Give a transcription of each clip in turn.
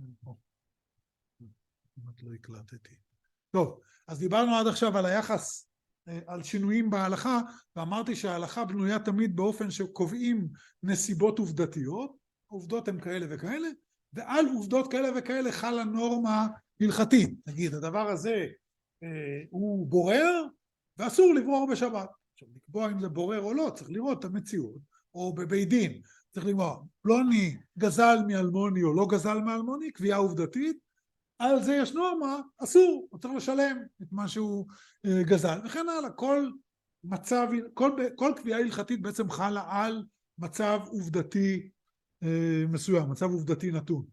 כמעט לא הקלטתי. טוב, אז דיברנו עד עכשיו על היחס, על שינויים בהלכה, ואמרתי שההלכה בנויה תמיד באופן שקובעים נסיבות עובדתיות, עובדות הן כאלה וכאלה, ועל עובדות כאלה וכאלה חלה נורמה הלכתית. נגיד, הדבר הזה הוא בורר, ואסור לברור בשבת. עכשיו, לקבוע אם זה בורר או לא, צריך לראות את המציאות, או בבית דין, צריך לראות, פלוני גזל מאלמוני או לא גזל מאלמוני, קביעה עובדתית, על זה יש נורמה, אסור, הוא צריך לשלם את מה שהוא גזל, וכן הלאה. כל מצב, כל קביעה הלכתית בעצם חלה על מצב עובדתי מסוים, מצב עובדתי נתון.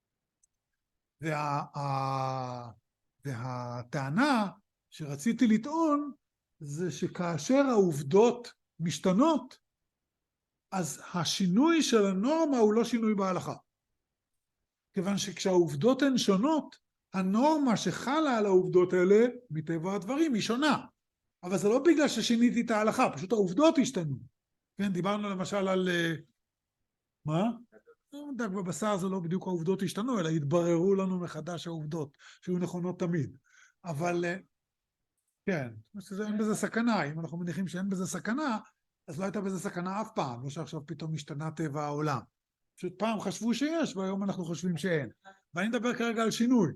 והטענה שרציתי לטעון זה שכאשר העובדות משתנות, אז השינוי של הנורמה הוא לא שינוי בהלכה. כיוון שכשהעובדות הן שונות, הנורמה שחלה על העובדות האלה, מטבע הדברים, היא שונה. אבל זה לא בגלל ששיניתי את ההלכה, פשוט העובדות השתנו. כן, דיברנו למשל על... מה? דג בבשר זה לא בדיוק העובדות השתנו, אלא התבררו לנו מחדש העובדות, שהיו נכונות תמיד. אבל... כן, אין בזה סכנה. אם אנחנו מניחים שאין בזה סכנה, אז לא הייתה בזה סכנה אף פעם, לא שעכשיו פתאום השתנה טבע העולם. פשוט פעם חשבו שיש, והיום אנחנו חושבים שאין. ואני מדבר כרגע על שינוי.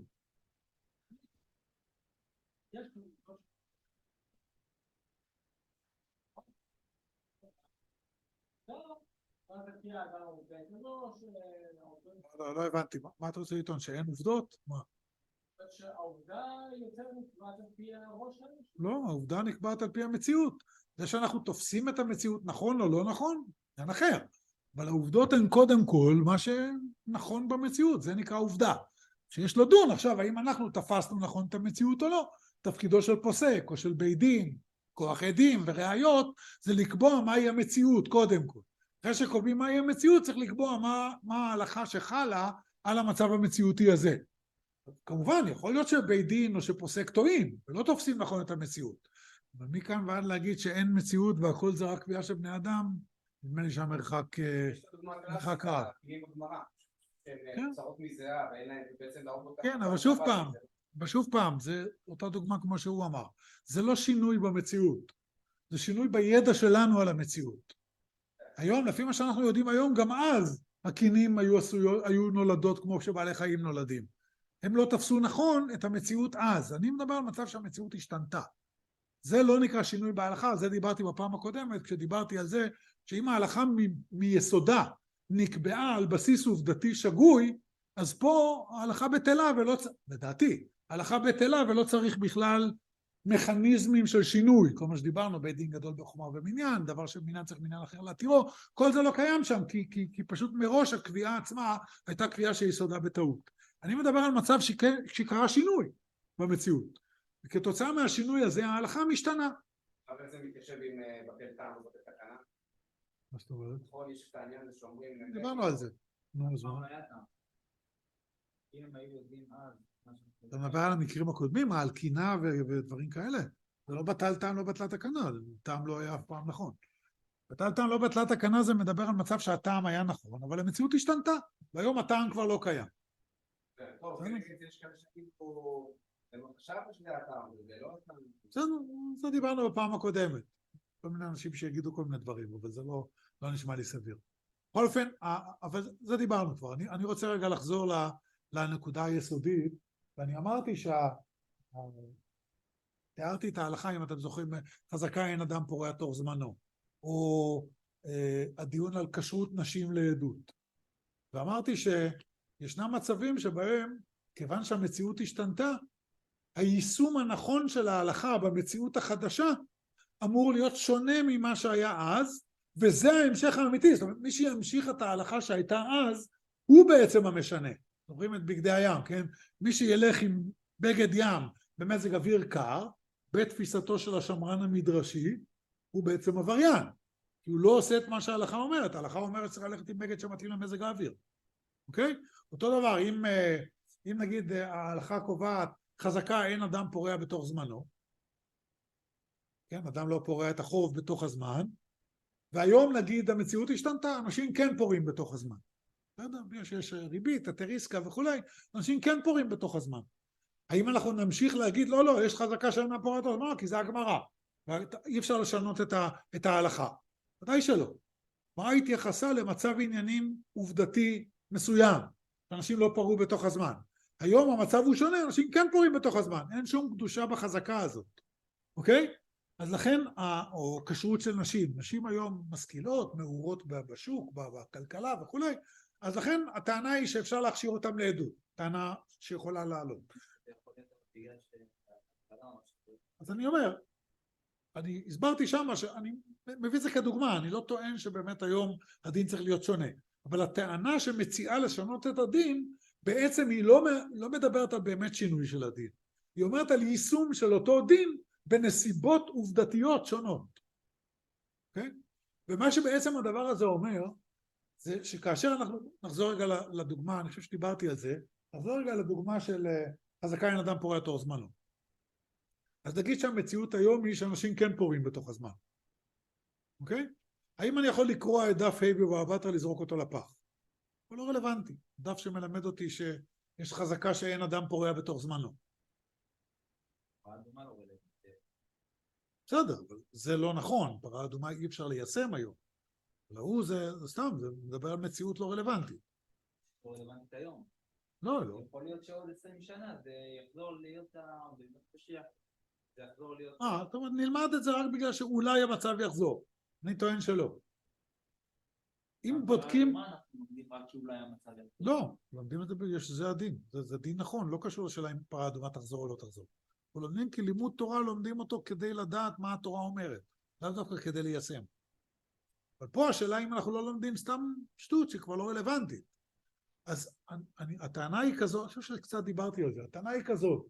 לא הבנתי, מה אתה רוצה לטעון? שאין עובדות? מה? שהעובדה יותר נקבעת על פי הראש שלנו? לא, העובדה נקבעת על פי המציאות. זה שאנחנו תופסים את המציאות נכון או לא נכון, זה אחר. אבל העובדות הן קודם כל מה שנכון במציאות, זה נקרא עובדה. שיש לדון עכשיו, האם אנחנו תפסנו נכון את המציאות או לא. תפקידו של פוסק או של בית דין, כוח עדים וראיות, זה לקבוע מהי המציאות קודם כל. אחרי שקובעים מהי המציאות, צריך לקבוע מה ההלכה שחלה על המצב המציאותי הזה. כמובן, יכול להיות שבית דין או שפוסק טועים, ולא תופסים נכון את המציאות. אבל מכאן ועד להגיד שאין מציאות והכל זה רק קביעה של בני אדם, נדמה לי שהמרחק רב. כן, אבל שוב פעם, זה אותה דוגמה כמו שהוא אמר. זה לא שינוי במציאות, זה שינוי בידע שלנו על המציאות. היום, לפי מה שאנחנו יודעים היום, גם אז הקינים היו נולדות כמו שבעלי חיים נולדים. הם לא תפסו נכון את המציאות אז. אני מדבר על מצב שהמציאות השתנתה. זה לא נקרא שינוי בהלכה, זה דיברתי בפעם הקודמת, כשדיברתי על זה, שאם ההלכה מיסודה נקבעה על בסיס עובדתי שגוי, אז פה ההלכה בטלה לדעתי, ההלכה בטלה ולא צריך בכלל מכניזמים של שינוי, כל מה שדיברנו, בית דין גדול בחומרה ומניין, דבר שמניין צריך מניין אחר להתירו, כל זה לא קיים שם, כי פשוט מראש הקביעה עצמה הייתה קביעה שיסודה בטעות. אני מדבר על מצב שקרה שינוי במציאות, וכתוצאה מהשינוי הזה ההלכה משתנה. אבל זה מתיישב עם בטל טעם ובטל תקנה? מה זאת אומרת? נכון, יש את העניין הזה שאומרים... דיברנו על זה. אתה מדבר על המקרים הקודמים, על קינה ודברים כאלה. זה לא בטל טעם, לא בטלה תקנה, טעם לא היה אף פעם נכון. בטל טעם, לא בטלה תקנה, זה מדבר על מצב שהטעם היה נכון, אבל המציאות השתנתה, והיום הטעם כבר לא קיים. טוב, יש כאלה שכים פה... זה דיברנו בפעם הקודמת. כל מיני אנשים שיגידו כל מיני דברים, אבל זה לא נשמע לי סביר. בכל אופן, אבל זה דיברנו כבר. אני רוצה רגע לחזור לנקודה היסודית, ואני אמרתי תיארתי את ההלכה, אם אתם זוכרים, חזקה אין אדם פורע תוך זמנו, או הדיון על כשרות נשים לעדות. ואמרתי שישנם מצבים שבהם, כיוון שהמציאות השתנתה, היישום הנכון של ההלכה במציאות החדשה אמור להיות שונה ממה שהיה אז, וזה ההמשך האמיתי. זאת אומרת, מי שימשיך את ההלכה שהייתה אז, הוא בעצם המשנה. זוכרים את בגדי הים, כן? מי שילך עם בגד ים במזג אוויר קר, בתפיסתו של השמרן המדרשי, הוא בעצם עבריין. כי הוא לא עושה את מה שההלכה אומרת. ההלכה אומרת צריך ללכת עם בגד שמתאים למזג האוויר. אוקיי? אותו דבר, אם נגיד ההלכה קובעת, חזקה אין אדם פורע בתוך זמנו, כן, אדם לא פורע את החוב בתוך הזמן, והיום נגיד המציאות השתנתה, אנשים כן פורעים בתוך הזמן. יש ריבית, התריסקה וכולי, אנשים כן פורעים בתוך הזמן. האם אנחנו נמשיך להגיד, לא, יש חזקה שאינה פורעת בתוך הזמן, כי זה הגמרא. אי אפשר לשנות את ההלכה. ודאי שלא. מה התייחסה למצב עניינים עובדתי מסוים, שאנשים לא פרעו בתוך הזמן. היום המצב הוא שונה, אנשים כן פורעים בתוך הזמן, אין שום קדושה בחזקה הזאת, אוקיי? אז לכן, או כשרות של נשים, נשים היום משכילות, מעורות בשוק, בכלכלה וכולי, אז לכן הטענה היא שאפשר להכשיר אותם לעדות, טענה שיכולה לעלות. אז אני אומר, אני הסברתי שמה שאני מביא את זה כדוגמה, אני לא טוען שבאמת היום הדין צריך להיות שונה, אבל הטענה שמציעה לשנות את הדין, בעצם היא לא מדברת על באמת שינוי של הדין, היא אומרת על יישום של אותו דין בנסיבות עובדתיות שונות. Okay? ומה שבעצם הדבר הזה אומר, זה שכאשר אנחנו נחזור רגע לדוגמה, אני חושב שדיברתי על זה, נחזור רגע לדוגמה של חזקה אין אדם פורע תוך זמנו. אז נגיד שהמציאות היום היא שאנשים כן פורעים בתוך הזמן. אוקיי? האם אני יכול לקרוא את דף ה' בבבא בתרא לזרוק אותו לפח? הוא לא רלוונטי. דף שמלמד אותי שיש חזקה שאין אדם פורע בתוך זמנו. בסדר, אבל זה לא נכון. פרה אדומה אי אפשר ליישם היום. לא, זה סתם, זה מדבר על מציאות לא רלוונטית. לא רלוונטית היום. לא. יכול להיות שעוד 20 שנה זה יחזור להיות קשיח. זה יחזור להיות... זאת אומרת, נלמד את זה רק בגלל שאולי המצב יחזור. אני טוען שלא. אם בודקים... מה אנחנו לומדים רק שאולי המצב יחזור? לא, לומדים את זה, זה הדין. זה דין נכון, לא קשור לשאלה אם פרה אדומה תחזור או לא תחזור. אנחנו לומדים כי לימוד תורה לומדים אותו כדי לדעת מה התורה אומרת. לאו דווקא כדי ליישם. אבל פה השאלה אם אנחנו לא לומדים סתם שטות שכבר לא רלוונטית. אז הטענה היא כזאת, אני חושב שקצת דיברתי על זה, הטענה היא כזאת.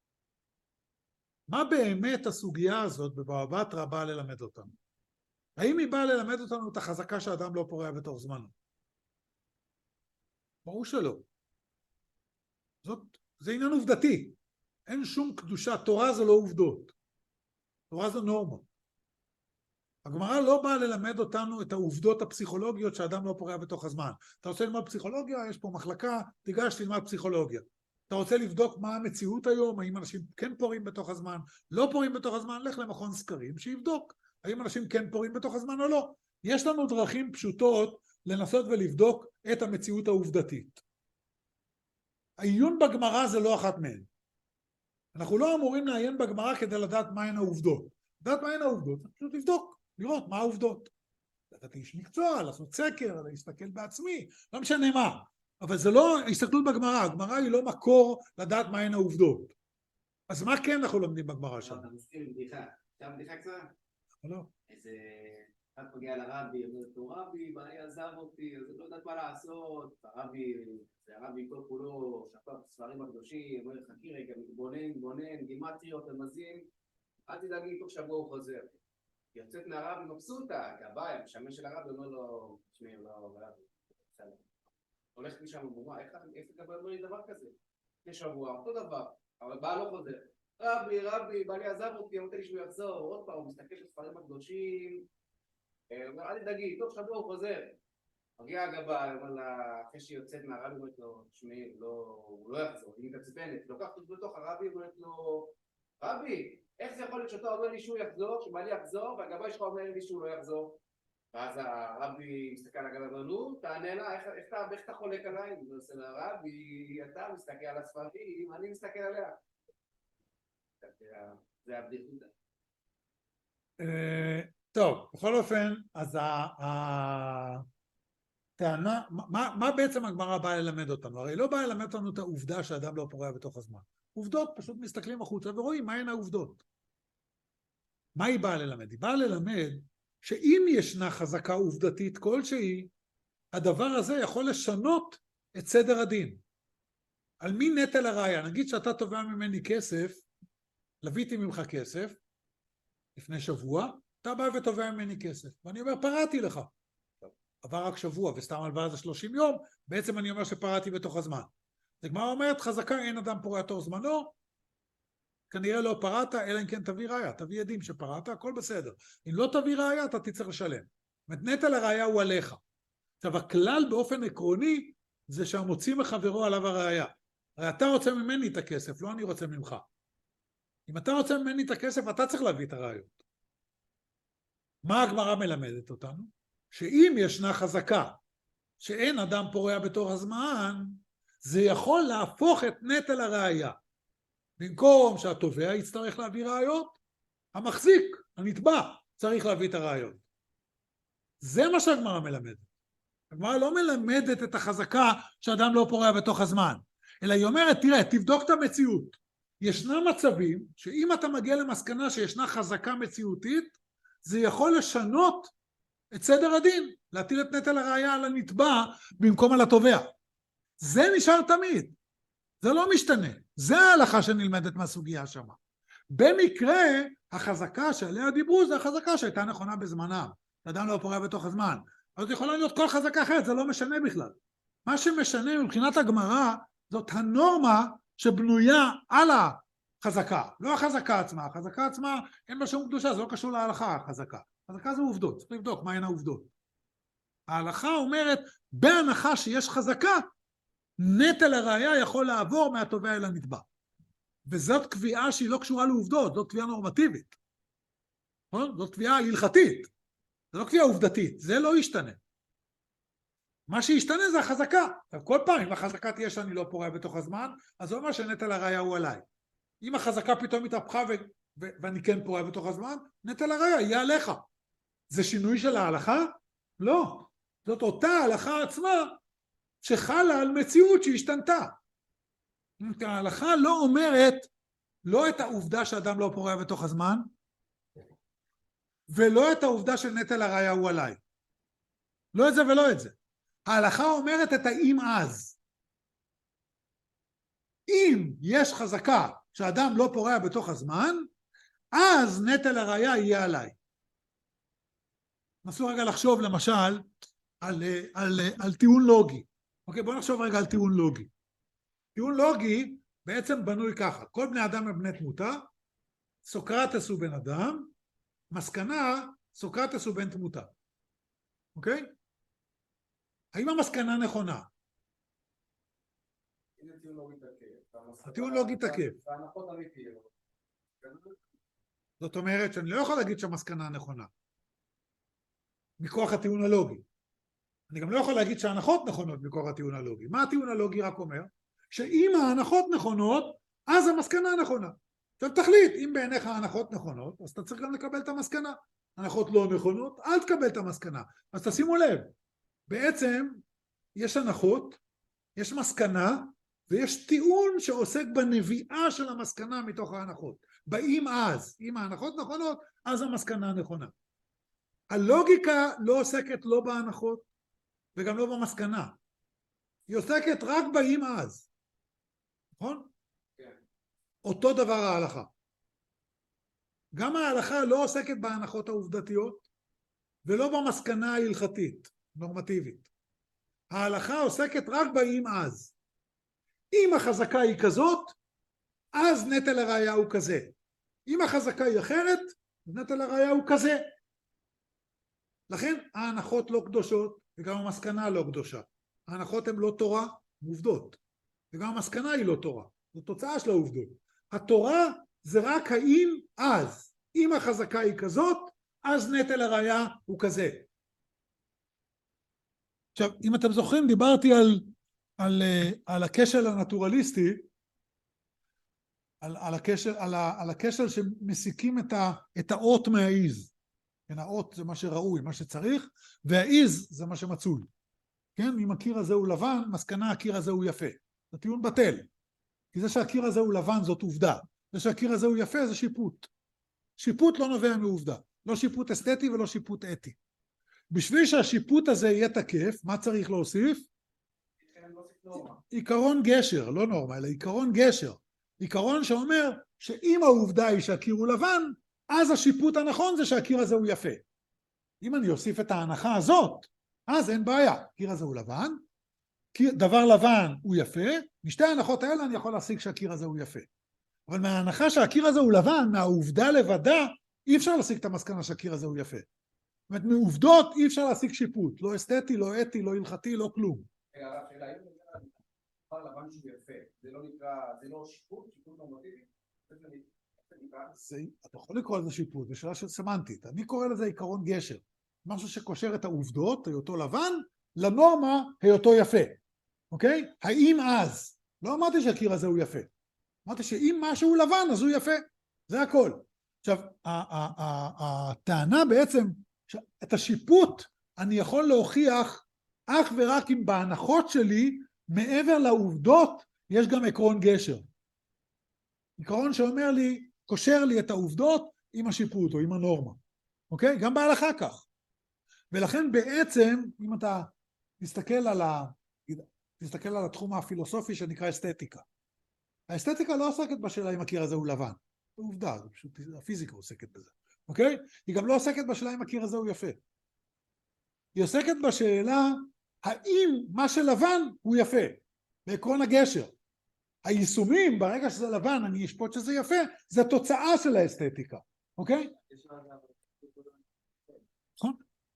מה באמת הסוגיה הזאת בבבא בתרא באה ללמד אותנו? האם היא באה ללמד אותנו את החזקה שהאדם לא פורע בתוך זמנו? ברור שלא. זה עניין עובדתי. אין שום קדושה, תורה זה לא עובדות. תורה זה נורמה. הגמרא לא באה ללמד אותנו את העובדות הפסיכולוגיות שהאדם לא פורע בתוך הזמן. אתה רוצה ללמוד פסיכולוגיה? יש פה מחלקה, תיגש תלמד פסיכולוגיה. אתה רוצה לבדוק מה המציאות היום, האם אנשים כן פורעים בתוך הזמן, לא פורעים בתוך הזמן, לך למכון סקרים שיבדוק, האם אנשים כן פורעים בתוך הזמן או לא. יש לנו דרכים פשוטות לנסות ולבדוק את המציאות העובדתית. העיון בגמרא זה לא אחת מהן. אנחנו לא אמורים לעיין בגמרא כדי לדעת מהן העובדות. לדעת מהן העובדות, פשוט לבדוק, לראות מה העובדות. לדעת איש מקצוע, לעשות סקר, להסתכל בעצמי, לא משנה מה. אבל זה לא הסתכלות בגמרא, הגמרא היא לא מקור לדעת מהן העובדות. אז מה כן אנחנו לומדים בגמרא שם? אתה מסכים עם בדיחה, עכשיו בדיחה קצרה? לא. איזה אחד פוגע לרבי, אומר לו, רבי, בעלי עזב אותי, אז לא יודעת מה לעשות, הרבי כל כולו שפר בספרים הקדושים, אומר חכי רגע, מתבונן, גימטריות, רמזים, אל תדאגי, תוך שבוע הוא חוזר. יוצאת מהרבי מבסוטה, גבאי, המשמש של הרבי אומר לו, תשמעי, לא, בסדר. הולכת משם ובומה, איך תקבל אומר לי דבר כזה? כשבוע, אותו דבר, אבל בא לא חוזר. רבי, בעלי עזב אותי, אמרתי לי שהוא יחזור, עוד פעם, הוא מסתכל בספרים הקדושים, אומר, אל תדאגי, תוך שבוע הוא חוזר. מגיע הגבאי, אומר לה, אחרי שהיא יוצאת מהרבי, אומרת לו, תשמעי, הוא לא יחזור, היא מתעצבנת, לוקחת אותו בתוך הרבי, אומרת לו, רבי, איך זה יכול להיות שאתה אומר לי שהוא יחזור, שבעלי יחזור, והגבאי שלך אומר לי שהוא לא יחזור? ואז הרבי מסתכל על הגבאי, אומר, נו, תענה לה, איך אתה חולק עליי? הוא עושה לה, רבי, אתה מסתכל על הספרים, אני מסתכל עליה. זה הבדיחותא. טוב, בכל אופן, אז הטענה, מה בעצם הגמרא באה ללמד אותנו? הרי לא באה ללמד אותנו את העובדה שהאדם לא פורע בתוך הזמן. עובדות, פשוט מסתכלים החוצה ורואים מהן העובדות. מה היא באה ללמד? היא באה ללמד שאם ישנה חזקה עובדתית כלשהי, הדבר הזה יכול לשנות את סדר הדין. על מי נטל הראיה? נגיד שאתה תובע ממני כסף, לביתי ממך כסף, לפני שבוע, אתה בא ותובע ממני כסף, ואני אומר, פרעתי לך. עבר רק שבוע, וסתם הלוואה זה 30 יום, בעצם אני אומר שפרעתי בתוך הזמן. זה גמרא אומרת, חזקה אין אדם פורע תוך זמנו, כנראה לא פרעת, אלא אם כן תביא ראיה, תביא עדים שפרעת, הכל בסדר. אם לא תביא ראיה, אתה תצטרך לשלם. זאת אומרת, נטל הראיה הוא עליך. עכשיו, הכלל באופן עקרוני, זה שהמוציא מחברו עליו הראייה. הרי אתה רוצה ממני את הכסף, לא אני רוצה ממך. אם אתה רוצה ממני את הכסף, אתה צריך להביא את הראיות. מה הגמרא מלמדת אותנו? שאם ישנה חזקה שאין אדם פורע בתוך הזמן, זה יכול להפוך את נטל הראייה. במקום שהתובע יצטרך להביא ראיות, המחזיק, הנתבע, צריך להביא את הראיות. זה מה שהגמרא מלמדת. הגמרא לא מלמדת את החזקה שאדם לא פורע בתוך הזמן, אלא היא אומרת, תראה, תבדוק את המציאות. ישנם מצבים שאם אתה מגיע למסקנה שישנה חזקה מציאותית, זה יכול לשנות את סדר הדין, להטיל את נטל הראייה על הנתבע במקום על התובע. זה נשאר תמיד, זה לא משתנה. זה ההלכה שנלמדת מהסוגיה שם. במקרה, החזקה שעליה דיברו זה החזקה שהייתה נכונה בזמנם. אדם לא פורע בתוך הזמן. אז זה יכולה להיות כל חזקה אחרת, זה לא משנה בכלל. מה שמשנה מבחינת הגמרא, זאת הנורמה שבנויה על החזקה. לא החזקה עצמה. החזקה עצמה אין בה שום קדושה, זה לא קשור להלכה החזקה. החזקה זה עובדות, צריך לבדוק מה הן העובדות. ההלכה אומרת, בהנחה שיש חזקה, נטל הראייה יכול לעבור מהתובע אל הנתבע. וזאת קביעה שהיא לא קשורה לעובדות, זאת קביעה נורמטיבית. זאת קביעה הלכתית. זה לא קביעה עובדתית, זה לא ישתנה. מה שישתנה זה החזקה. כל פעם, אם החזקה תהיה שאני לא פורע בתוך הזמן, אז זה אומר שנטל הראייה הוא עליי. אם החזקה פתאום מתהפכה ואני כן פורע בתוך הזמן, נטל הראייה יהיה עליך. זה שינוי של ההלכה? לא. זאת אותה ההלכה עצמה שחלה על מציאות שהשתנתה. ההלכה לא אומרת לא את העובדה שאדם לא פורע בתוך הזמן, ולא את העובדה שנטל הראייה הוא עליי. לא את זה ולא את זה. ההלכה אומרת את האם אז. אם יש חזקה שאדם לא פורע בתוך הזמן, אז נטל הראייה יהיה עליי. נסו רגע לחשוב למשל על טיעון לוגי. אוקיי, בואו נחשוב רגע על טיעון לוגי. טיעון לוגי בעצם בנוי ככה, כל בני אדם הם בני תמותה, סוקרטס הוא בן אדם, מסקנה, סוקרטס הוא בן תמותה. אוקיי? האם המסקנה נכונה? הטיעון לוגי תקף. זאת אומרת שאני לא יכול להגיד שהמסקנה נכונה. מכוח הטיעון הלוגי. אני גם לא יכול להגיד שההנחות נכונות מכוח הטיעון הלוגי. מה הטיעון הלוגי רק אומר? שאם ההנחות נכונות, אז המסקנה נכונה. עכשיו תחליט, אם בעיניך ההנחות נכונות, אז אתה צריך גם לקבל את המסקנה. הנחות לא נכונות, אל תקבל את המסקנה. אז תשימו לב, בעצם יש הנחות, יש מסקנה, ויש טיעון שעוסק בנביאה של המסקנה מתוך ההנחות. באם אז, אם ההנחות נכונות, אז המסקנה נכונה. הלוגיקה לא עוסקת לא בהנחות, וגם לא במסקנה. היא עוסקת רק באם אז. נכון? כן. אותו דבר ההלכה. גם ההלכה לא עוסקת בהנחות העובדתיות, ולא במסקנה ההלכתית, נורמטיבית. ההלכה עוסקת רק באם אז. אם החזקה היא כזאת, אז נטל הראייה הוא כזה. אם החזקה היא אחרת, נטל הראייה הוא כזה. לכן ההנחות לא קדושות, וגם המסקנה לא קדושה. ההנחות הן לא תורה, עובדות. וגם המסקנה היא לא תורה. זו תוצאה של העובדות. התורה זה רק האם אז. אם החזקה היא כזאת, אז נטל הראייה הוא כזה. עכשיו, אם אתם זוכרים, דיברתי על הכשל הנטורליסטי, על הכשל שמסיקים את האות מהעיז. כן, האות זה מה שראוי, מה שצריך, והעיז זה מה שמצוי. כן, אם הקיר הזה הוא לבן, מסקנה הקיר הזה הוא יפה. זה טיעון בטל. כי זה שהקיר הזה הוא לבן זאת עובדה. זה שהקיר הזה הוא יפה זה שיפוט. שיפוט לא נובע מעובדה. לא שיפוט אסתטי ולא שיפוט אתי. בשביל שהשיפוט הזה יהיה תקף, מה צריך להוסיף? עיקרון גשר, לא נורמה, אלא עיקרון גשר. עיקרון שאומר שאם העובדה היא שהקיר הוא לבן, אז השיפוט הנכון זה שהקיר הזה הוא יפה. אם אני אוסיף את ההנחה הזאת, אז אין בעיה. הקיר הזה הוא לבן, דבר לבן הוא יפה, משתי ההנחות האלה אני יכול להסיק שהקיר הזה הוא יפה. אבל מההנחה שהקיר הזה הוא לבן, מהעובדה לבדה, אי אפשר להסיק את המסקנה שהקיר הזה הוא יפה. זאת אומרת, מעובדות אי אפשר להסיק שיפוט, לא אסתטי, לא אתי, לא הלכתי, לא כלום. דבר לבן שהוא יפה, זה לא נקרא, זה לא שיפוט נורמטיבי? אתה יכול לקרוא לזה שיפוט, זה שאלה של סמנטית. אני קורא לזה עיקרון גשר. משהו שקושר את העובדות, היותו לבן, לנורמה, היותו יפה. אוקיי? האם אז? לא אמרתי שהקיר הזה הוא יפה. אמרתי שאם משהו הוא לבן, אז הוא יפה. זה הכל. עכשיו, הטענה בעצם, את השיפוט אני יכול להוכיח אך ורק אם בהנחות שלי, מעבר לעובדות, יש גם עקרון גשר. עקרון שאומר לי, קושר לי את העובדות עם השיפוט או עם הנורמה. אוקיי? גם בהלכה כך. ולכן בעצם, אם אתה תסתכל על התחום הפילוסופי שנקרא אסתטיקה. האסתטיקה לא עוסקת בשאלה אם הקיר הזה הוא לבן. זו עובדה, זה פשוט הפיזיקה עוסקת בזה. אוקיי? היא גם לא עוסקת בשאלה אם הקיר הזה הוא יפה. היא עוסקת בשאלה האם מה שלבן הוא יפה. בעקרון הגשר. היישומים, ברגע שזה לבן, אני אשפוט שזה יפה, זה תוצאה של האסתטיקה. אוקיי? נכון?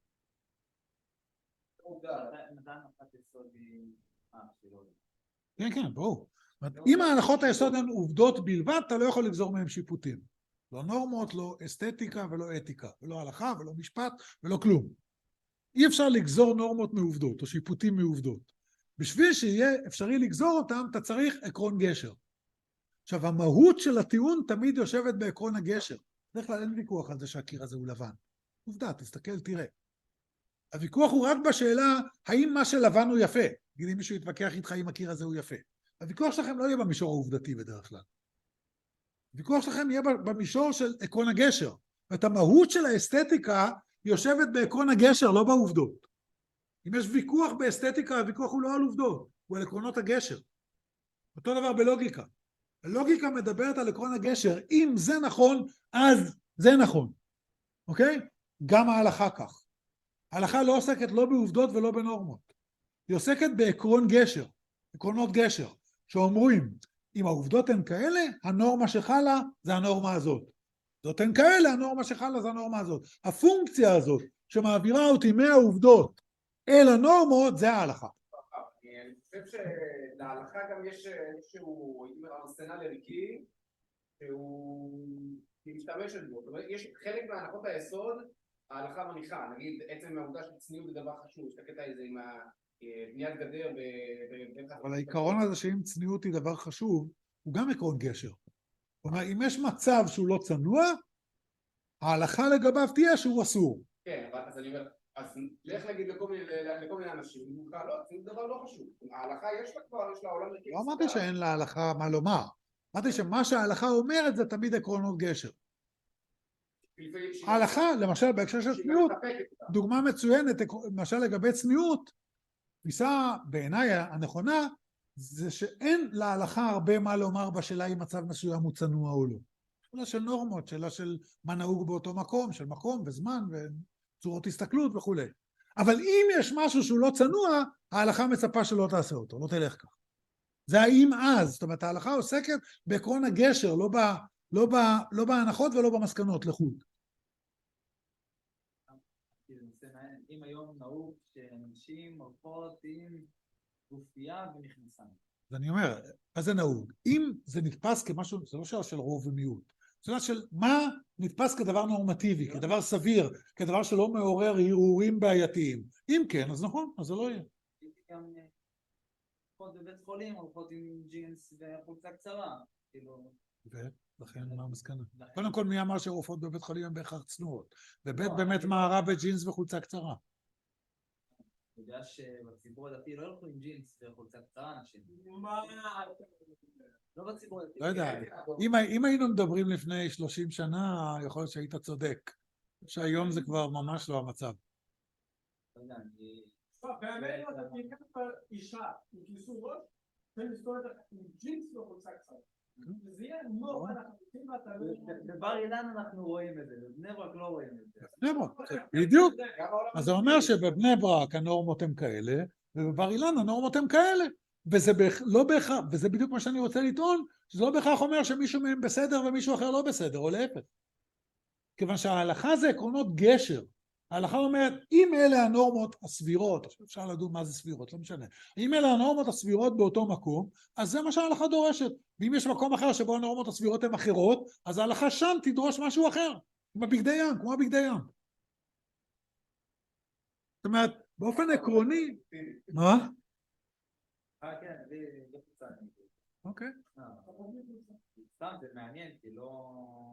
כן, כן, ברור. אם ההנחות היסוד הן עובדות בלבד, אתה לא יכול לגזור מהם שיפוטים. לא נורמות, לא אסתטיקה ולא אתיקה, ולא הלכה ולא משפט ולא כלום. אי אפשר לגזור נורמות מעובדות או שיפוטים מעובדות. בשביל שיהיה אפשרי לגזור אותם, אתה צריך עקרון גשר. עכשיו, המהות של הטיעון תמיד יושבת בעקרון הגשר. בדרך כלל אין ויכוח על זה שהקיר הזה הוא לבן. עובדה, תסתכל, תראה. הוויכוח הוא רק בשאלה, האם מה שלבן הוא יפה? נגיד אם מישהו יתווכח איתך אם הקיר הזה הוא יפה. הוויכוח שלכם לא יהיה במישור העובדתי בדרך כלל. הוויכוח שלכם יהיה במישור של עקרון הגשר. ואת המהות של האסתטיקה יושבת בעקרון הגשר, לא בעובדות. אם יש ויכוח באסתטיקה, הוויכוח הוא לא על עובדות, הוא על עקרונות הגשר. אותו דבר בלוגיקה. הלוגיקה מדברת על עקרון הגשר. אם זה נכון, אז זה נכון. אוקיי? גם ההלכה כך. ההלכה לא עוסקת לא בעובדות ולא בנורמות. היא עוסקת בעקרון גשר, עקרונות גשר, שאומרים, אם העובדות הן כאלה, הנורמה שחלה זה הנורמה הזאת. זאת הן כאלה, הנורמה שחלה זה הנורמה הזאת. הפונקציה הזאת שמעבירה אותי מהעובדות אל הנורמות, זה ההלכה. אני חושב שלהלכה גם יש איזשהו ארסנל ערכי שהוא משתמשת בו. זאת אומרת, יש חלק מהנחות היסוד, ההלכה מניחה, נגיד עצם העובדה של צניעות זה דבר חשוב, יש את הקטע הזה עם בניית גדר. אבל העיקרון הזה שאם צניעות היא דבר חשוב, הוא גם עקרון גשר. זאת אומרת, אם יש מצב שהוא לא צנוע, ההלכה לגביו תהיה שהוא אסור. כן, אז אני אומר, אז לך להגיד לכל מיני אנשים, זה דבר לא חשוב. ההלכה יש לה כבר, יש לה עולם ערכי. לא אמרתי שאין להלכה מה לומר. אמרתי שמה שההלכה אומרת זה תמיד עקרונות גשר. ההלכה, למשל בהקשר של צניעות, דוגמה מצוינת, למשל לגבי צניעות, תפיסה בעיניי הנכונה, זה שאין להלכה הרבה מה לומר בשאלה אם מצב מסוים הוא צנוע או לא. שאלה של נורמות, שאלה של מה נהוג באותו מקום, של מקום וזמן וצורות הסתכלות וכו'. אבל אם יש משהו שהוא לא צנוע, ההלכה מצפה שלא תעשה אותו, לא תלך כך. זה האם אז, זאת אומרת ההלכה עוסקת בעקרון הגשר, לא בהנחות ולא במסקנות לחוד. אם היום נהוג שאנשים הולכות עם גופייה ומכנסיים. אז אני אומר, מה זה נהוג? אם זה נתפס כמשהו, זה לא שאלה של רוב ומיעוט, זה שאלה של מה נתפס כדבר נורמטיבי, כדבר סביר, כדבר שלא מעורר הרהורים בעייתיים. אם כן, אז נכון, אז זה לא יהיה. גם הולכות בבית חולים, הולכות עם ג'ינס וחולצה קצרה. ולכן מה המסקנה? קודם כל מי אמר שרופאות בבית חולים הן בהכרח צנועות? ובית באמת מערה בג'ינס וחולצה קצרה. אתה יודע שבציבור הדתי לא הולכו עם ג'ינס וחולצה קצרה אנשים. לא בציבור הדתי. לא יודע, אם היינו מדברים לפני 30 שנה, יכול להיות שהיית צודק. שהיום זה כבר ממש לא המצב. לא יודע, אני... באמת, אתה תיקח אישה עם כיסור ראש, ולסתור את ג'ינס וחולצה קצרה. זה יהיה נורא, אנחנו רוצים ואתה לא... בבר אילן אנחנו רואים את זה, בבני ברק לא רואים את זה. בני ברק, בדיוק. אז זה אומר שבבני ברק הנורמות הן כאלה, ובבר אילן הנורמות הן כאלה. וזה לא בהכרח, וזה בדיוק מה שאני רוצה לטעון, שזה לא בהכרח אומר שמישהו מהם בסדר ומישהו אחר לא בסדר, או להפך. כיוון שההלכה זה עקרונות גשר. ההלכה אומרת, אם אלה הנורמות הסבירות, אפשר לדון מה זה סבירות, לא משנה, אם אלה הנורמות הסבירות באותו מקום, אז זה מה שההלכה דורשת, ואם יש מקום אחר שבו הנורמות הסבירות הן אחרות, אז ההלכה שם תדרוש משהו אחר, כמו בגדי ים, כמו בגדי ים. זאת אומרת, באופן עקרוני, מה? כן, זה קצת. אוקיי. סתם, זה מעניין, כי לא...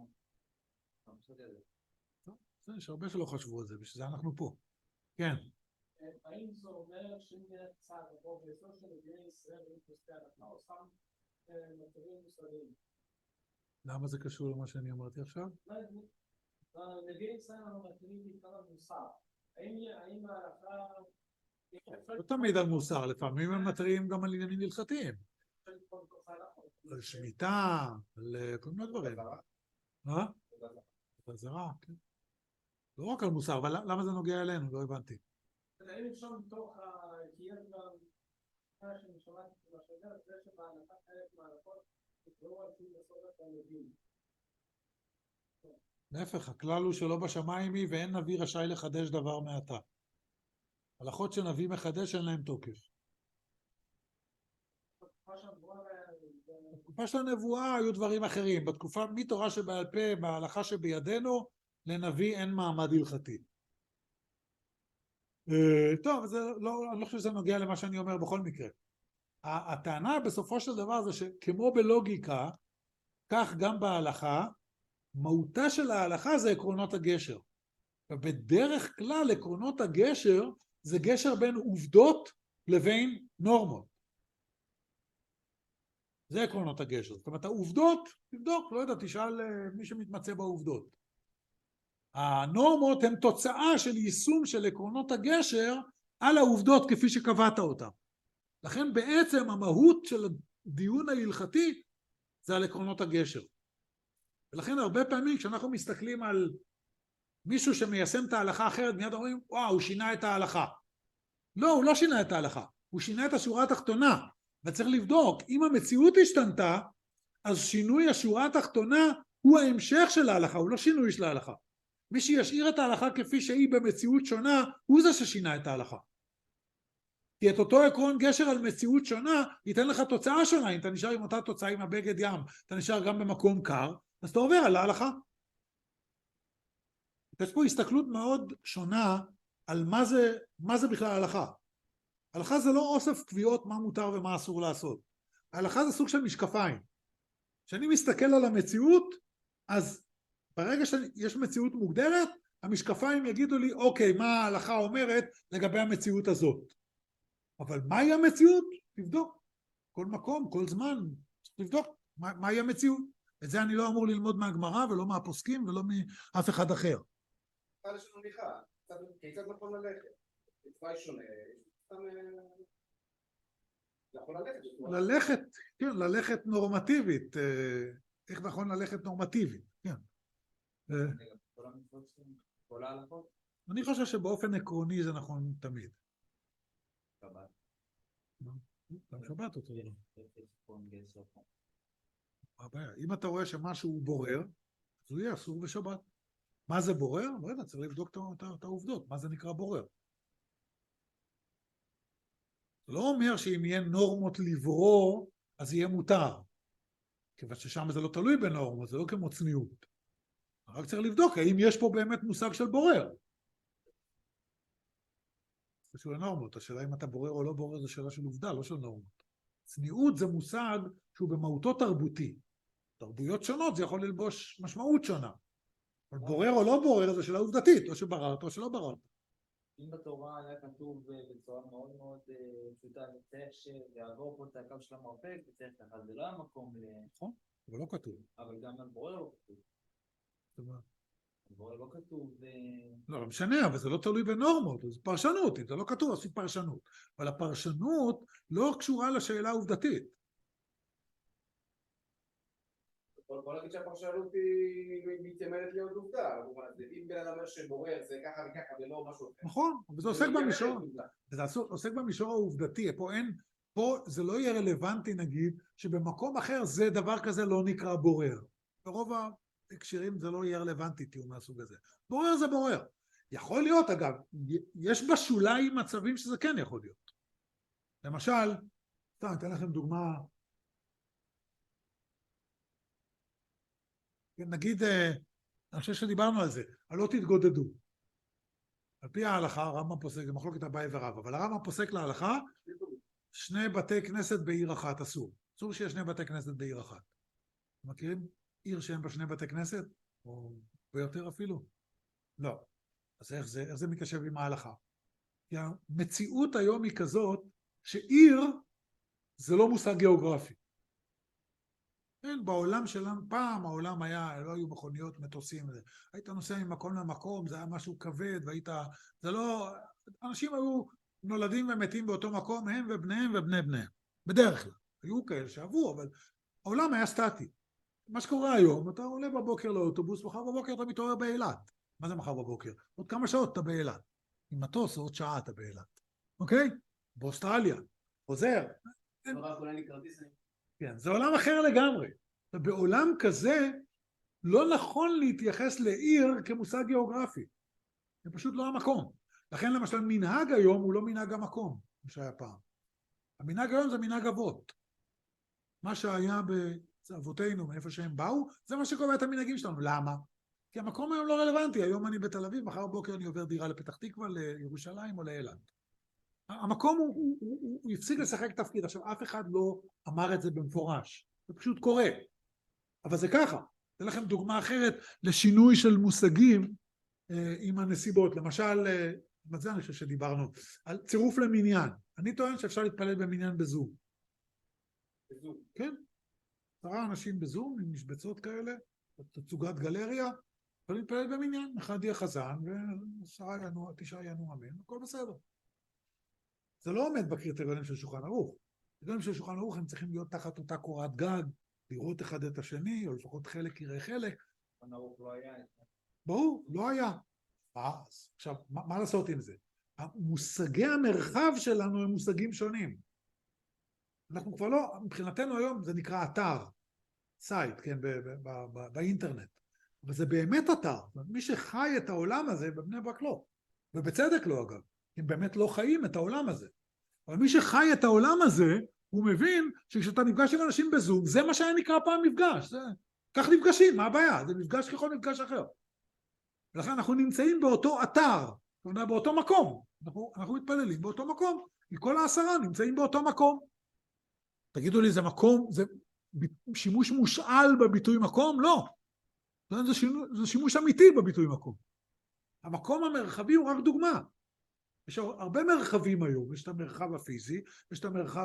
יש הרבה שלא חשבו על זה, בשביל זה אנחנו פה. כן. האם זה אומר שמדינת צה"ל או באזור של מדינת ישראל אין פוסקי הלכה או סתם מטרים מוסריים? למה זה קשור למה שאני אמרתי עכשיו? מדינת ישראל אנחנו מטרים בעיקר על מוסר. האם ההלכה... לא תמיד על מוסר, לפעמים הם מטרים גם על עניינים הלכתיים. על שמיטה, על כל מיני דברים. מה? על זרה, כן. לא רק על מוסר, אבל למה זה נוגע אלינו? לא הבנתי. האם אפשר מתוך כי יש גם מה שאני שמעתי בשגר, זה שבהלכה חלק מההלכות תקראו על פי מסורת הנביאים. להפך, הכלל הוא שלא בשמיים היא ואין נביא רשאי לחדש דבר מעתה. הלכות שנביא מחדש אין להם תוקף. בתקופה של הנבואה היו דברים אחרים. בתקופה מתורה שבעל פה, בהלכה שבידינו, לנביא אין מעמד הלכתי. טוב, אני לא חושב שזה נוגע למה שאני אומר בכל מקרה. הטענה בסופו של דבר זה שכמו בלוגיקה, כך גם בהלכה, מהותה של ההלכה זה עקרונות הגשר. ובדרך כלל עקרונות הגשר זה גשר בין עובדות לבין נורמות. זה עקרונות הגשר. זאת אומרת, העובדות, תבדוק, לא יודע, תשאל מי שמתמצא בעובדות. הנורמות הן תוצאה של יישום של עקרונות הגשר על העובדות כפי שקבעת אותן. לכן בעצם המהות של הדיון ההלכתי זה על עקרונות הגשר. ולכן הרבה פעמים כשאנחנו מסתכלים על מישהו שמיישם את ההלכה אחרת, מיד אומרים, וואו, הוא שינה את ההלכה. לא, הוא לא שינה את ההלכה, הוא שינה את השורה התחתונה. וצריך לבדוק, אם המציאות השתנתה, אז שינוי השורה התחתונה הוא ההמשך של ההלכה, הוא לא שינוי של ההלכה. מי שישאיר את ההלכה כפי שהיא במציאות שונה, הוא זה ששינה את ההלכה. כי את אותו עקרון גשר על מציאות שונה, ייתן לך תוצאה שונה. אם אתה נשאר עם אותה תוצאה עם הבגד ים, אתה נשאר גם במקום קר, אז אתה עובר על ההלכה. יש פה הסתכלות מאוד שונה על מה זה בכלל ההלכה. ההלכה זה לא אוסף קביעות מה מותר ומה אסור לעשות. ההלכה זה סוג של משקפיים. כשאני מסתכל על המציאות, אז ברגע שיש מציאות מוגדרת, המשקפיים יגידו לי, אוקיי, מה ההלכה אומרת לגבי המציאות הזאת. אבל מהי המציאות? תבדוק. כל מקום, כל זמן, תבדוק מהי המציאות. את זה אני לא אמור ללמוד מהגמרא ולא מהפוסקים ולא מאף אחד אחר. יש לנו ניחה, כיצד נכון ללכת? תוואי שונה, ללכת, כן, ללכת נורמטיבית. איך נכון ללכת נורמטיבית, כן. אני חושב שבאופן עקרוני זה נכון תמיד. שבת. גם שבת אותו דבר. מה הבעיה? אם אתה רואה שמשהו הוא בורר, אז הוא יהיה אסור בשבת. מה זה בורר? לא יודע, צריך לבדוק את העובדות. מה זה נקרא בורר? זה לא אומר שאם יהיה נורמות לברור, אז יהיה מותר. כיוון ששם זה לא תלוי בנורמות, זה לא כמו צניעות. רק צריך לבדוק האם יש פה באמת מושג של בורר. זה של הנורמות. השאלה אם אתה בורר או לא בורר זה שאלה של עובדה, לא של נורמות. צניעות זה מושג שהוא במהותו תרבותי. תרבויות שונות זה יכול ללבוש משמעות שונה. אבל בורר או לא בורר זה שאלה עובדתית, או שבררת או שלא בררת. אם בתורה היה כתוב בצורה מאוד מאוד פשוטה, צריך שיעבור פה את הקו של המרפק, וצריך ככה, זה לא המקום נכון, אבל לא כתוב. אבל גם על בורר לא כתוב. בורר לא כתוב לא משנה, אבל זה לא תלוי בנורמות, זה פרשנות, אם זה לא כתוב, אז זה פרשנות. אבל הפרשנות לא קשורה לשאלה העובדתית. בוא נגיד שהפרשנות היא מתיימרת להיות עובדה. אם בן אדם אומר שבורר זה ככה וככה ולא משהו אחר. נכון, וזה עוסק במישור העובדתי. פה זה לא יהיה רלוונטי נגיד שבמקום אחר זה דבר כזה לא נקרא בורר. ברוב ההקשרים זה לא יהיה רלוונטי תיאור מהסוג הזה. בורר זה בורר. יכול להיות, אגב, יש בשוליים מצבים שזה כן יכול להיות. למשל, סתם, אתן לכם דוגמה, נגיד, אני חושב שדיברנו על זה, לא תתגודדו. על פי ההלכה, הרמב"ם פוסק, זה מחלוקת אביי ורב, אבל הרמב"ם פוסק להלכה, 2 בתי כנסת בעיר אחת אסור. אסור שיש 2 בתי כנסת בעיר אחת. מכירים עיר שאין בה 2 בתי כנסת? או ביותר אפילו? לא. אז איך זה מתיישב עם ההלכה? כי המציאות היום היא כזאת, שעיר זה לא מושג גיאוגרפי. כן, בעולם שלנו, פעם העולם היה, לא היו מכוניות, מטוסים, היית נוסע ממקום למקום, זה היה משהו כבד, זה לא, אנשים היו נולדים ומתים באותו מקום, הם ובניהם ובני בניהם, בדרך כלל. היו כאלה שעברו, אבל העולם היה סטטי. מה שקורה היום, אתה עולה בבוקר לאוטובוס, מחר בבוקר אתה מתעורר באילת. מה זה מחר בבוקר? עוד כמה שעות אתה באילת. עם מטוס עוד שעה אתה באילת. אוקיי? באוסטרליה. חוזר. כן, זה עולם אחר לגמרי. ובעולם כזה לא נכון להתייחס לעיר כמושג גיאוגרפי. זה פשוט לא המקום. לכן למשל מנהג היום הוא לא מנהג המקום, מה שהיה פעם. המנהג היום זה מנהג אבות. מה שהיה באבותינו, מאיפה שהם באו, זה מה שקובע את המנהגים שלנו. למה? כי המקום היום לא רלוונטי. היום אני בתל אביב, מחר בוקר אני עובר דירה לפתח תקווה, לירושלים או לאילת. המקום הוא הפסיק לשחק תפקיד. עכשיו, אף אחד לא אמר את זה במפורש. זה פשוט קורה. אבל זה ככה. אתן לכם דוגמה אחרת לשינוי של מושגים עם הנסיבות. למשל, זה אני חושב שדיברנו, על צירוף למניין. אני טוען שאפשר להתפלל במניין בזום. בזום? כן. 10 אנשים בזום עם משבצות כאלה, תצוגת גלריה, יכולים להתפלל במניין. אחד יהיה חזן ו9 ינוע אמן, הכל בסדר. זה לא עומד בקריטריונים של שולחן ערוך. בקריטריונים של שולחן ערוך הם צריכים להיות תחת אותה קורת גג, לראות אחד את השני, או לפחות חלק יראה חלק. שולחן ערוך לא היה. ברור, לא היה. עכשיו, מה לעשות עם זה? מושגי המרחב שלנו הם מושגים שונים. אנחנו כבר לא, מבחינתנו היום זה נקרא אתר, סייט, כן, באינטרנט. אבל זה באמת אתר. מי שחי את העולם הזה, בבני ברק לא. ובצדק לא, אגב. הם באמת לא חיים את העולם הזה. אבל מי שחי את העולם הזה, הוא מבין שכשאתה נפגש עם אנשים בזום, זה מה שהיה נקרא פעם מפגש. כך נפגשים, מה הבעיה? זה מפגש ככל מפגש אחר. ולכן אנחנו נמצאים באותו אתר, זאת אומרת, באותו מקום. אנחנו מתפללים באותו מקום, כי כל 10 נמצאים באותו מקום. תגידו לי, זה מקום, זה שימוש מושאל בביטוי מקום? לא. זה שימוש אמיתי בביטוי מקום. המקום המרחבי הוא רק דוגמה. יש הרבה מרחבים היום, יש את המרחב הפיזי, יש את המרחב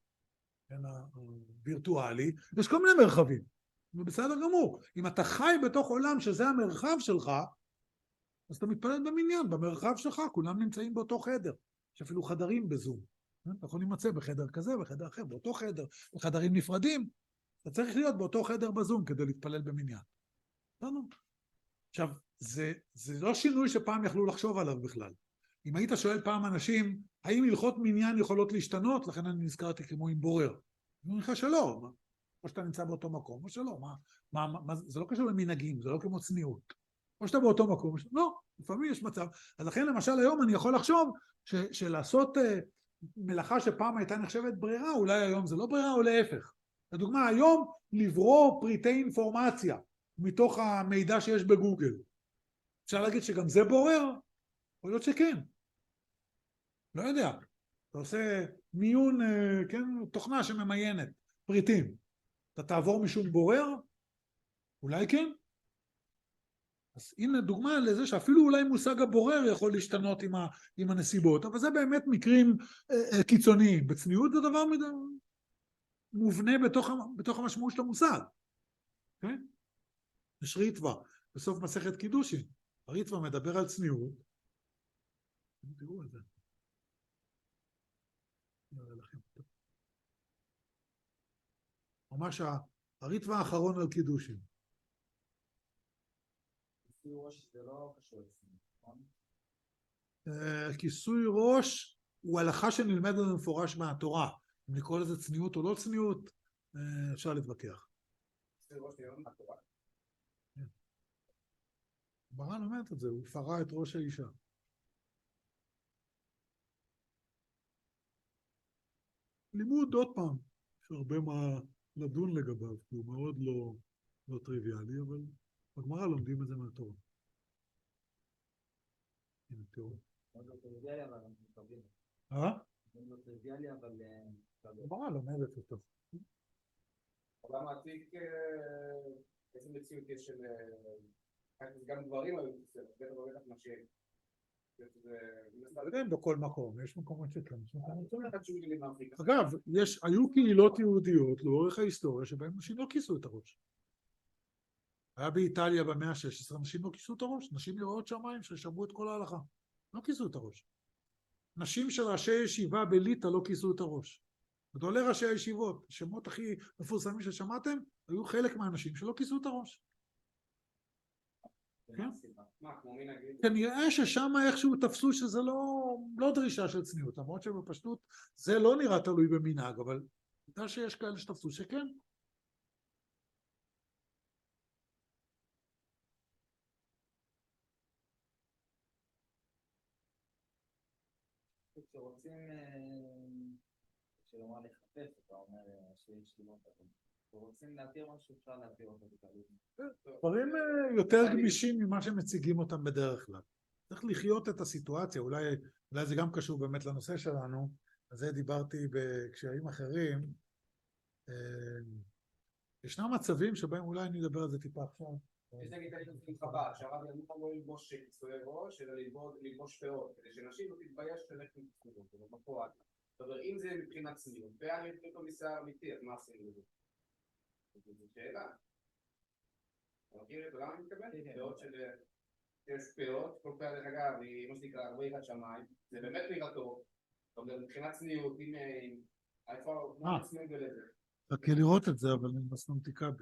הווירטואלי, יש כל מיני מרחבים. ובסדר גמור. אם אתה חי בתוך עולם שזה המרחב שלך, אז אתה מתפלל במניין, במרחב שלך, כולם נמצאים באותו חדר. יש אפילו חדרים בזום. אתה יכול להימצא בחדר כזה, בחדר אחר, באותו חדר, בחדרים נפרדים. אתה צריך להיות באותו חדר בזום כדי להתפלל במניין. עכשיו, זה לא שינוי שפעם יכלו לחשוב עליו בכלל. אם היית שואל פעם אנשים, האם הלכות מניין יכולות להשתנות? לכן אני נזכרתי כמו עם בורר. אני אומר לך שלא, או שאתה נמצא באותו מקום, או שלא. זה לא קשור למנהגים, זה לא כמו צניעות. או שאתה באותו מקום, לא, לפעמים יש מצב. אז לכן למשל היום אני יכול לחשוב שלעשות מלאכה שפעם הייתה נחשבת ברירה, אולי היום זה לא ברירה או להפך. לדוגמה, היום לברוא פריטי אינפורמציה מתוך המידע שיש בגוגל. אפשר להגיד שגם זה בורר? יכול להיות שכן. לא יודע. אתה עושה מיון, כן, תוכנה שממיינת פריטים. אתה תעבור משום בורר? אולי כן. אז הנה דוגמה לזה שאפילו אולי מושג הבורר יכול להשתנות עם הנסיבות, אבל זה באמת מקרים קיצוניים. בצניעות זה דבר מובנה בתוך המשמעות של המושג. כן? יש ריטווה, בסוף מסכת קידושין. הריטווה מדבר על צניעות. תראו את זה. ממש הריטווה האחרון על קידושין. זה לא קשור לצניעות, נכון? כיסוי ראש הוא הלכה שנלמדת במפורש מהתורה. אם לקרוא לזה צניעות או לא צניעות, אפשר להתווכח. כיסוי ראש נלמד מהתורה? ברן אומרת את זה, הוא פרע את ראש האישה. לימוד עוד פעם, יש הרבה מה לדון לגביו, כי הוא מאוד לא טריוויאלי, אבל בגמרא לומדים את זה מהתורה. הנה, תראו. מאוד לא טריוויאלי, אבל אנחנו מקבלים. מאוד לא טריוויאלי, אבל בגמרא לומדת אותו. העולם העתיק, איזה מציאות יש של... גם גברים היו בסדר, בטח ובטח נשים. בכל מקום, יש מקומות שכן. מילים מאפריקה. אגב, היו קהילות יהודיות לאורך ההיסטוריה שבהם נשים לא כיסו את הראש. היה באיטליה במאה ה-16, נשים לא כיסו את הראש, נשים יראות שמיים ששמעו את כל ההלכה. לא כיסו את הראש. נשים של ראשי ישיבה בליטא לא כיסו את הראש. גדולי ראשי הישיבות, שמות הכי מפורסמים ששמעתם, היו חלק מהאנשים שלא כיסו את הראש. כן? כנראה ששם איכשהו תפסו שזה לא דרישה של צניעות, למרות שבפשטות זה לא נראה תלוי במנהג, אבל נראה שיש כאלה שתפסו שכן. כשרוצים, כשלומר לחפש, אתה אומר שיש לימוד, כשרוצים להתיר משהו, אפשר להתיר אותו בקלות. דברים יותר גמישים ממה שמציגים אותם בדרך כלל. צריך לחיות את הסיטואציה, אולי זה גם קשור באמת לנושא שלנו, על זה דיברתי בקשרים אחרים. ישנם מצבים שבהם אולי אני אדבר על זה טיפה עכשיו. יש נגיד את חב"ד, שהרב ימור לא ללבוש כיסויי ראש, אלא ללבוש פאות, כדי שנשים לא תתבייש ללכת עם כיסויות, זה בפועל. זאת אומרת, אם זה מבחינת צניעות, ואני אתחיל אותו משיער אמיתי, אז מה עשינו לזה? זו שאלה. אתה מכיר את זה? למה אני מתכוון? פאות של... יש פאות, כל פאה דרך אגב, היא מה שנקרא, הרבה יחד שמיים, זה באמת נראה טוב. זאת אומרת, מבחינת צניעות, אם... איפה... מה נצמיד בלזה? רק לראות את זה, אבל אני מסנמתי כבל.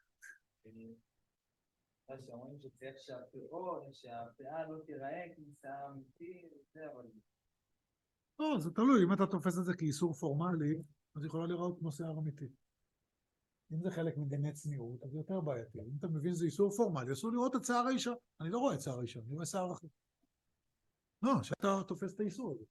שאומרים שצריך שהפאה לא תיראה כניסה אמיתי, זה אבל... לא, זה תלוי, אם אתה תופס את זה כאיסור פורמלי, אז יכולה לראות כמו שיער אמיתי. אם זה חלק מדיני צניעות, אז זה יותר בעייתי. אם אתה מבין שזה איסור פורמלי, אסור לראות את שיער האישה. אני לא רואה את שיער האישה, אני רואה שיער אחר. לא, שאתה תופס את האיסור הזה.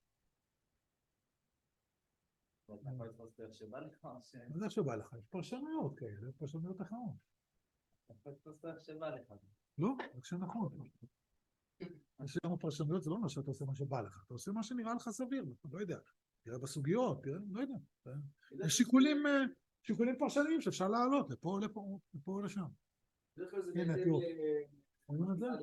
אתה יכול לתפוס דרך שבא לך או ש... זה שבא לך, יש פרשנויות כאלה, פרשנויות אחרות. אתה יכול לתפוס דרך שבא לך. לא, רק שנכון. יש לנו פרשנויות, זה לא אומר שאתה עושה מה שבא לך, אתה עושה מה שנראה לך סביר, לא יודע, תראה בסוגיות, תראה, לא יודע. יש שיקולים פרשניים שאפשר לעלות לפה או לשם. הנה, תראו. אומרים את זה?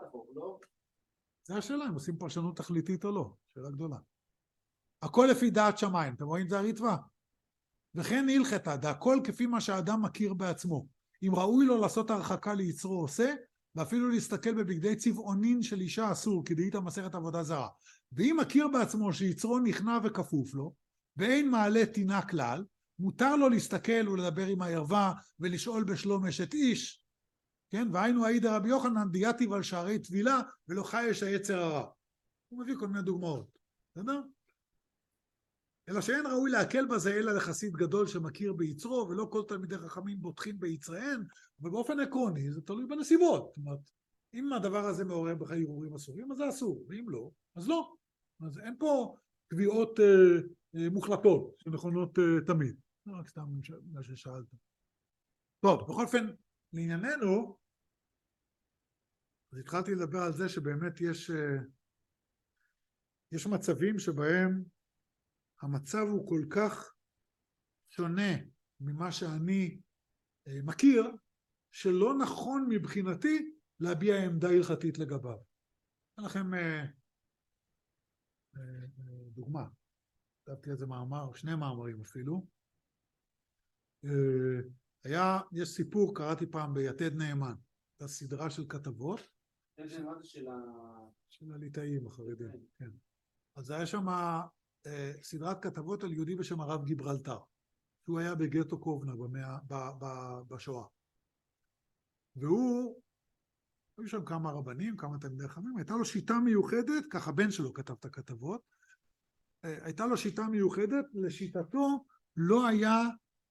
זה השאלה, אם עושים פרשנות תכליתית או לא, שאלה גדולה. הכל לפי דעת שמיים, אתם רואים את זה הריטב"א? וכן הלכתה, הכל כפי מה שהאדם מכיר בעצמו. אם ראוי לו לעשות הרחקה ליצרו עושה, ואפילו להסתכל בבגדי צבעונין של אישה אסור, כדאית המסכת עבודה זרה. ואם מכיר בעצמו שיצרו נכנע וכפוף לו, ואין מעלה טינה כלל, מותר לו להסתכל ולדבר עם הערווה, ולשאול בשלום אשת איש, כן? והיינו העיד רבי יוחנן, דייתיו על שערי טבילה, ולא חייש היצר הרע. הוא מביא כל מיני דוגמאות, בסדר? אלא שאין ראוי להקל בזה אלא לחסיד גדול שמכיר ביצרו, ולא כל תלמידי חכמים בוטחים ביצריהן, אבל באופן עקרוני זה תלוי בנסיבות. זאת אומרת, אם הדבר הזה מעורר בך הרהורים אסורים, אז זה אסור, ואם לא, אז לא. אז אין פה קביעות מוחלטות שנכונות תמיד. לא רק סתם מה ששאלת. טוב, בכל אופן, לענייננו, אז התחלתי לדבר על זה שבאמת יש מצבים שבהם המצב הוא כל כך שונה ממה שאני מכיר, שלא נכון מבחינתי להביע עמדה הלכתית לגביו. אתן לכם דוגמה. כתבתי איזה מאמר, שני מאמרים אפילו. יש סיפור, קראתי פעם ביתד נאמן, זו סדרה של כתבות. יתד נאמן של הליטאים החרדים, כן. אז היה שם סדרת כתבות על יהודי בשם הרב גיברלטר, שהוא היה בגטו קובנה בשואה. והוא, היו שם כמה רבנים, כמה תלמידי חכמים, הייתה לו שיטה מיוחדת, ככה בן שלו כתב את הכתבות, הייתה לו שיטה מיוחדת, לשיטתו לא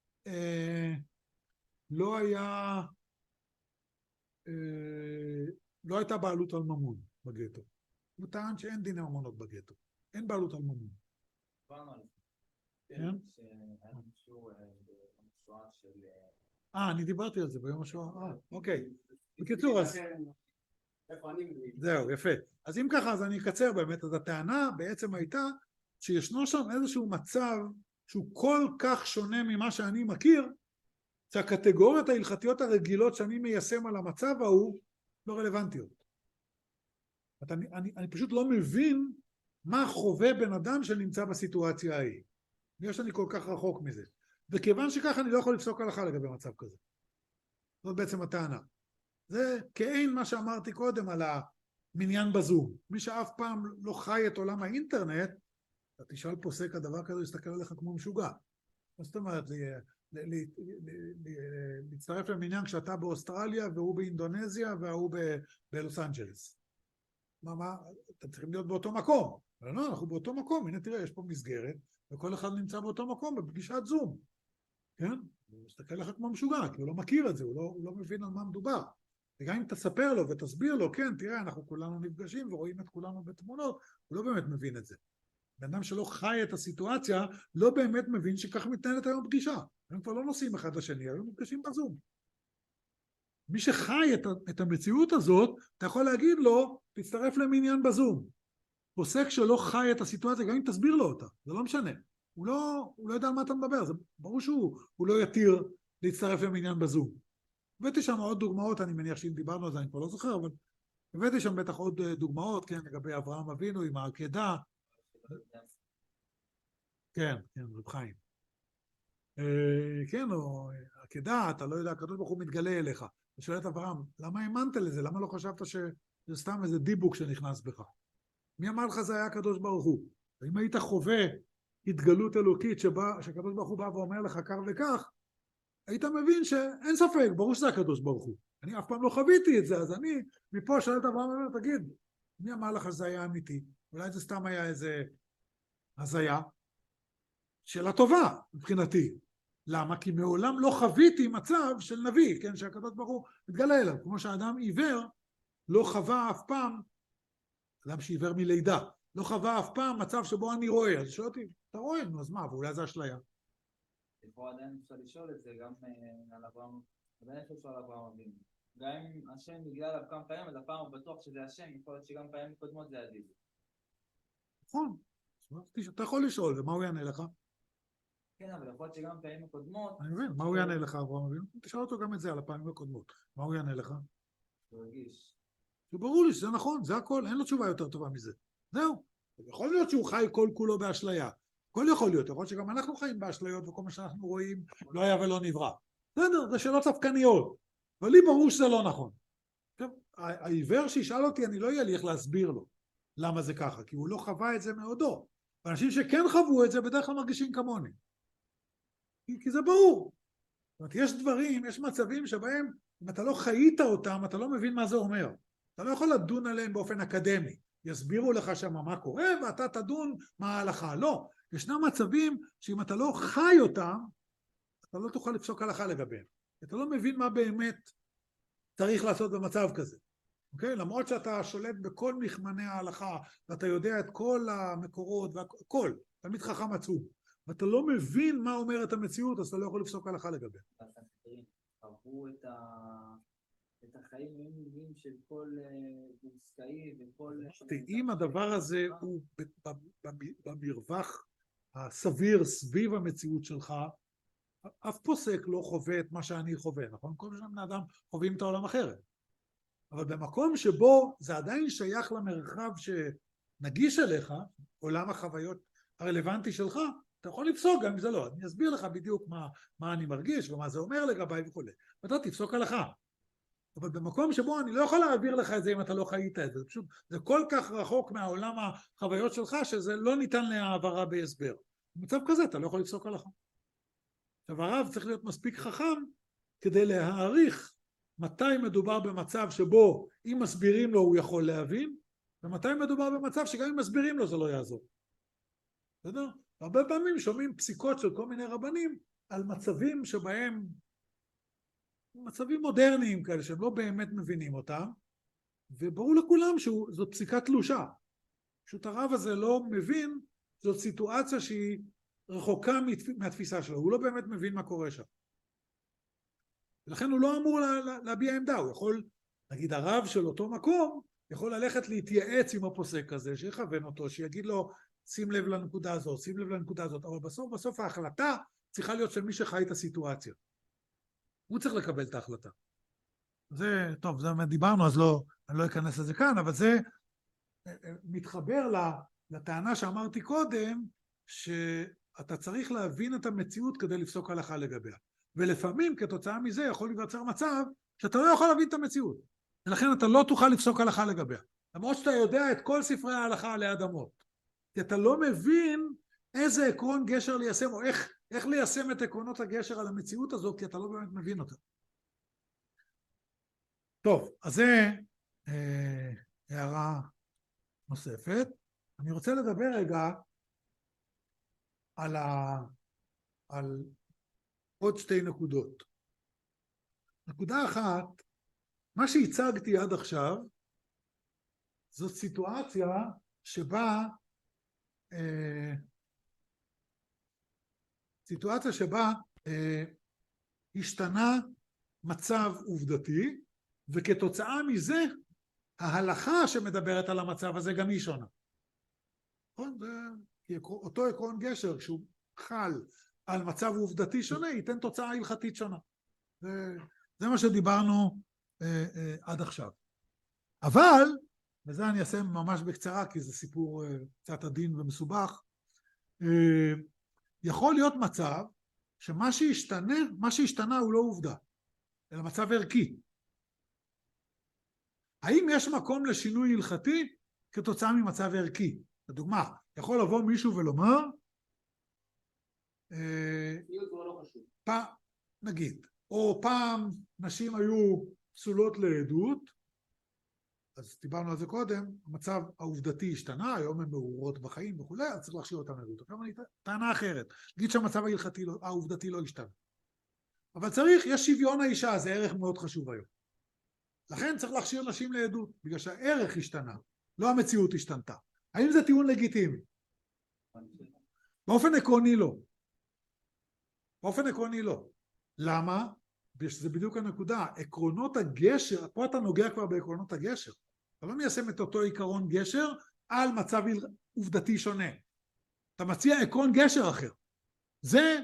היה לא הייתה בעלות על ממון בגטו. הוא טען שאין דיני ממונות בגטו. אין בעלות על ממון. כן? אני דיברתי על זה ביום השואה. אוקיי. בקיצור, אז... זהו, יפה. אז אם ככה, אז אני אקצר באמת. אז הטענה בעצם הייתה שישנו שם איזשהו מצב שהוא כל כך שונה ממה שאני מכיר, שהקטגוריות ההלכתיות הרגילות שאני מיישם על המצב ההוא לא רלוונטיות. אני פשוט לא מבין מה חווה בן אדם שנמצא בסיטואציה ההיא. יש אני כל כך רחוק מזה. וכיוון שכך אני לא יכול לפסוק הלכה לגבי מצב כזה. זאת בעצם הטענה. זה כאין מה שאמרתי קודם על המניין בזום. מי שאף פעם לא חי את עולם האינטרנט, אתה תשאל פוסק הדבר כזה, יסתכל עליך כמו משוגע. זאת אומרת, להצטרף למניין כשאתה באוסטרליה והוא באינדונזיה והוא בלוס אנג'לס. מה? אתם צריכים להיות באותו מקום. אבל לא, אנחנו באותו מקום. הנה תראה, יש פה מסגרת, וכל אחד נמצא באותו מקום בפגישת זום. כן? הוא מסתכל לך כמו משוגע, כי הוא לא מכיר את זה, הוא לא מבין על מה מדובר. וגם אם תספר לו ותסביר לו, כן, תראה, אנחנו כולנו נפגשים ורואים את כולנו בתמונות, הוא לא באמת מבין את זה. בן אדם שלא חי את הסיטואציה, לא באמת מבין שכך מתנהלת היום פגישה. הם כבר לא נוסעים אחד לשני, הם נפגשים בזום. מי שחי את המציאות הזאת, אתה יכול להגיד לו, תצטרף למניין בזום. פוסק שלא חי את הסיטואציה, גם אם תסביר לו אותה, זה לא משנה. הוא לא יודע על מה אתה מדבר, זה ברור שהוא לא יתיר להצטרף למניין בזום. הבאתי שם עוד דוגמאות, אני מניח שאם דיברנו על זה, אני כבר לא זוכר, אבל הבאתי שם בטח עוד דוגמאות, כן, לגבי אברהם אבינו עם העקדה. כן, רב חיים. כן, או עקדה, אתה לא יודע, הקדוש ברוך הוא מתגלה אליך. ושואל את אברהם, למה האמנת לזה? למה לא חשבת שזה סתם איזה דיבוק שנכנס בך? מי אמר לך זה היה הקדוש ברוך הוא? ואם היית חווה התגלות אלוקית שהקדוש ברוך הוא בא ואומר לך כך וכך, היית מבין שאין ספק, ברור שזה הקדוש ברוך הוא. אני אף פעם לא חוויתי את זה, אז אני מפה שואל את אברהם ואומר, תגיד, מי אמר לך שזה היה אמיתי? אולי זה סתם היה איזה הזיה? שאלה טובה מבחינתי. למה? כי מעולם לא חוויתי מצב של נביא, כן, שהקדוש ברוך הוא מתגלה אליו. כמו שהאדם עיוור לא חווה אף פעם, אדם שעיוור מלידה, לא חווה אף פעם מצב שבו אני רואה. אז שואל אותי, אתה רואה? נו, אז מה? ואולי זה אשליה. פה עדיין אפשר לשאול את זה גם על אברהם, עדיין אפשר על אברהם אבינו. גם אם השם נגלה עליו כמה פעמים, אז הפעם הוא בטוח שזה השם, יכול להיות שגם פעמים קודמות זה עדיף. נכון. אתה יכול לשאול, ומה הוא יענה לך? כן, אבל יכול להיות שגם פעמים הקודמות... אני מבין, מה הוא יענה לך, אברהם אבינו? תשאל אותו גם את זה על הפעמים הקודמות. מה הוא יענה לך? הוא הרגיש. ברור לי שזה נכון, זה הכל, אין לו תשובה יותר טובה מזה. זהו. יכול להיות שהוא חי כל כולו באשליה. הכל יכול להיות שגם אנחנו חיים באשליות, וכל מה שאנחנו רואים לא היה ולא נברא. בסדר, זה שאלות ספקניות. אבל לי ברור שזה לא נכון. העיוור שישאל אותי, אני לא יהיה לי איך להסביר לו למה זה ככה, כי הוא לא חווה את זה מעודו. ואנשים שכן חוו את זה בדרך כלל מרגישים כמוני. כי זה ברור. זאת אומרת, יש דברים, יש מצבים שבהם אם אתה לא חיית אותם, אתה לא מבין מה זה אומר. אתה לא יכול לדון עליהם באופן אקדמי. יסבירו לך שמה מה קורה, ואתה תדון מה ההלכה. לא. ישנם מצבים שאם אתה לא חי אותם, אתה לא תוכל לפסוק הלכה לגביהם. אתה לא מבין מה באמת צריך לעשות במצב כזה. אוקיי? למרות שאתה שולט בכל מכמני ההלכה, ואתה יודע את כל המקורות והכל, תמיד חכם עצום. ואתה לא מבין מה אומרת המציאות, אז אתה לא יכול לפסוק הלכה לגביהם. חוו את החיים היומיומיים של כל מוסקאי וכל... אם הדבר הזה הוא במרווח הסביר סביב המציאות שלך, אף פוסק לא חווה את מה שאני חווה, נכון? כל בני אדם חווים את העולם אחרת. אבל במקום שבו זה עדיין שייך למרחב שנגיש אליך, עולם החוויות הרלוונטי שלך, אתה יכול לפסוק גם אם זה לא. אני אסביר לך בדיוק מה אני מרגיש ומה זה אומר לגביי וכו'. ואתה תפסוק הלכה. אבל במקום שבו אני לא יכול להעביר לך את זה אם אתה לא חיית את זה. פשוט, זה כל כך רחוק מהעולם החוויות שלך שזה לא ניתן להעברה בהסבר. במצב כזה אתה לא יכול לפסוק הלכה. עכשיו הרב צריך להיות מספיק חכם כדי להעריך מתי מדובר במצב שבו אם מסבירים לו הוא יכול להבין, ומתי מדובר במצב שגם אם מסבירים לו זה לא יעזור. בסדר? הרבה פעמים שומעים פסיקות של כל מיני רבנים על מצבים שבהם, מצבים מודרניים כאלה שהם לא באמת מבינים אותם, וברור לכולם שזאת פסיקה תלושה. פשוט הרב הזה לא מבין, זאת סיטואציה שהיא רחוקה מהתפיסה שלו, הוא לא באמת מבין מה קורה שם. ולכן הוא לא אמור להביע עמדה, הוא יכול, נגיד הרב של אותו מקום, יכול ללכת להתייעץ עם הפוסק הזה, שיכוון אותו, שיגיד לו, שים לב לנקודה הזאת, שים לב לנקודה הזאת, אבל בסוף ההחלטה צריכה להיות של מי שחי את הסיטואציה. הוא צריך לקבל את ההחלטה. זה, טוב, זה דיברנו, אז אני לא אכנס לזה כאן, אבל זה מתחבר לטענה שאמרתי קודם, שאתה צריך להבין את המציאות כדי לפסוק הלכה לגביה. ולפעמים כתוצאה מזה יכול להיווצר מצב שאתה לא יכול להבין את המציאות. ולכן אתה לא תוכל לפסוק הלכה לגביה. למרות שאתה יודע את כל ספרי ההלכה עלי אדמות. כי אתה לא מבין איזה עקרון גשר ליישם, או איך ליישם את עקרונות הגשר על המציאות הזאת, כי אתה לא באמת מבין אותה. טוב, אז זה הערה נוספת. אני רוצה לדבר רגע על עוד שתי נקודות. נקודה אחת, מה שהצגתי עד עכשיו, זאת סיטואציה שבה השתנה מצב עובדתי, וכתוצאה מזה ההלכה שמדברת על המצב הזה גם היא שונה. אותו עקרון גשר, כשהוא חל על מצב עובדתי שונה, ייתן תוצאה הלכתית שונה. זה מה שדיברנו עד עכשיו. אבל, וזה אני אעשה ממש בקצרה, כי זה סיפור קצת עדין ומסובך, יכול להיות מצב שמה שהשתנה הוא לא עובדה, אלא מצב ערכי. האם יש מקום לשינוי הלכתי כתוצאה ממצב ערכי? לדוגמה, יכול לבוא מישהו ולומר, נגיד, או פעם נשים היו פסולות לעדות, אז דיברנו על זה קודם, המצב העובדתי השתנה, היום הן מעורות בחיים וכו', אז צריך להכשיר אותם לעדות. עכשיו אני טענה אחרת, נגיד שהמצב העובדתי לא השתנה. אבל יש שוויון האישה, זה ערך מאוד חשוב היום. לכן צריך להכשיר נשים לעדות, בגלל שהערך השתנה, לא המציאות השתנתה. האם זה טיעון לגיטימי? באופן עקרוני לא. באופן עקרוני לא. למה? זה בדיוק הנקודה. עקרונות הגשר, פה אתה נוגע כבר בעקרונות הגשר. אתה לא מיישם את אותו עיקרון גשר על מצב עובדתי שונה. אתה מציע עקרון גשר אחר. זה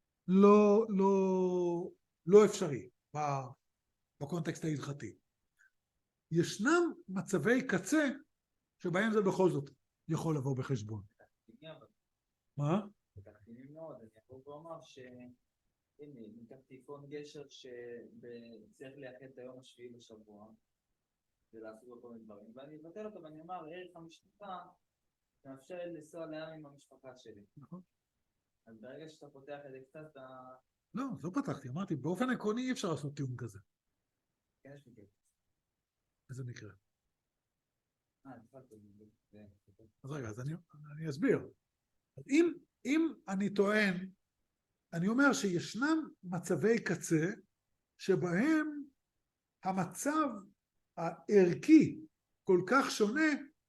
לא אפשרי בקונטקסט ההלכתי. ישנם מצבי קצה שבהם זה בכל זאת יכול לבוא בחשבון. מה? בתחתינים מאוד, אני יכול לומר הנה, ניקח תיקון גשר שצריך לייחד את היום השביעי בשבוע ולעשות לו כל מיני דברים, ואני אבטל אותו ואני אומר, ערך המשפחה מאפשר לנסוע לים עם המשפחה שלי. נכון. אז ברגע שאתה פותח את זה קצת, אתה... לא פתחתי, אמרתי, באופן עקרוני אי אפשר לעשות טיעון כזה. כן, יש מקרה. איזה מקרה? נפלתי. אז רגע, אז אני אסביר. אם אני טוען, אני אומר שישנם מצבי קצה שבהם המצב הערכי כל כך שונה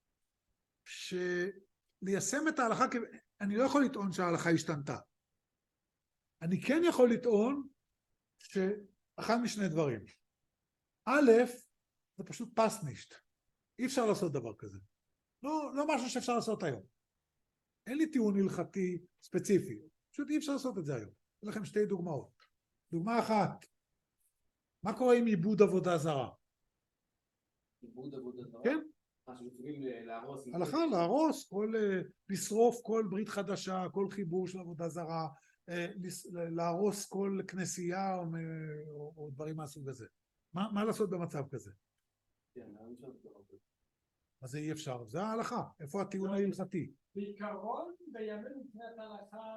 שליישם את ההלכה, אני לא יכול לטעון שההלכה השתנתה. אני כן יכול לטעון שאחד משני דברים. א', זה פשוט פסנישט. אי אפשר לעשות דבר כזה. לא משהו שאפשר לעשות היום. אין לי טיעון הלכתי ספציפי. פשוט אי אפשר לעשות את זה היום. יש לכם שתי דוגמאות. דוגמה אחת, מה קורה עם עיבוד עבודה זרה? עיבוד עבודה זרה? כן. מה שמצווים להרוס? הלכה, להרוס, לשרוף כל ברית חדשה, כל חיבור של עבודה זרה, להרוס כל כנסייה או דברים מהסוג הזה. מה לעשות במצב כזה? כן, אני חושב שזה אז זה אי אפשר, זה ההלכה. איפה הטיעון ההלכתי? בעיקרון, בימים מבחינת ההלכה,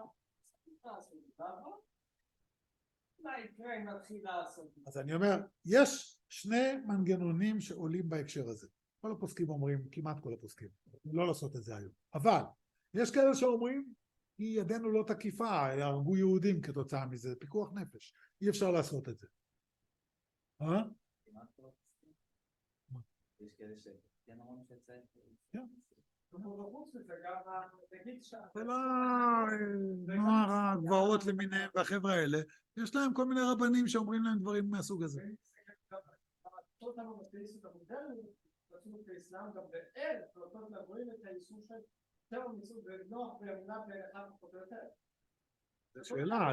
מה יקרה אם נתחיל לעשות? אז אני אומר, יש שני מנגנונים שעולים בהקשר הזה. כל הפוסקים אומרים, כמעט כל הפוסקים, לא לעשות את זה היום. אבל יש כאלה שאומרים, ידנו לא תקיפה, הרגו יהודים כתוצאה מזה, פיקוח נפש. אי אפשר לעשות את זה. יש כאלה שכן אומרים שצריך. וחוץ מזה גם, נגיד זה לא נוער הגבעות למיניהם והחבר'ה האלה, יש להם כל מיני רבנים שאומרים להם דברים מהסוג הזה. אותנו בתאיסות המודרנית, רצו באסלאם גם בערך, נותנות לגויים את האיסור של תאו מיסוד ונוח ואמונה באחד פחות או יותר. זו שאלה,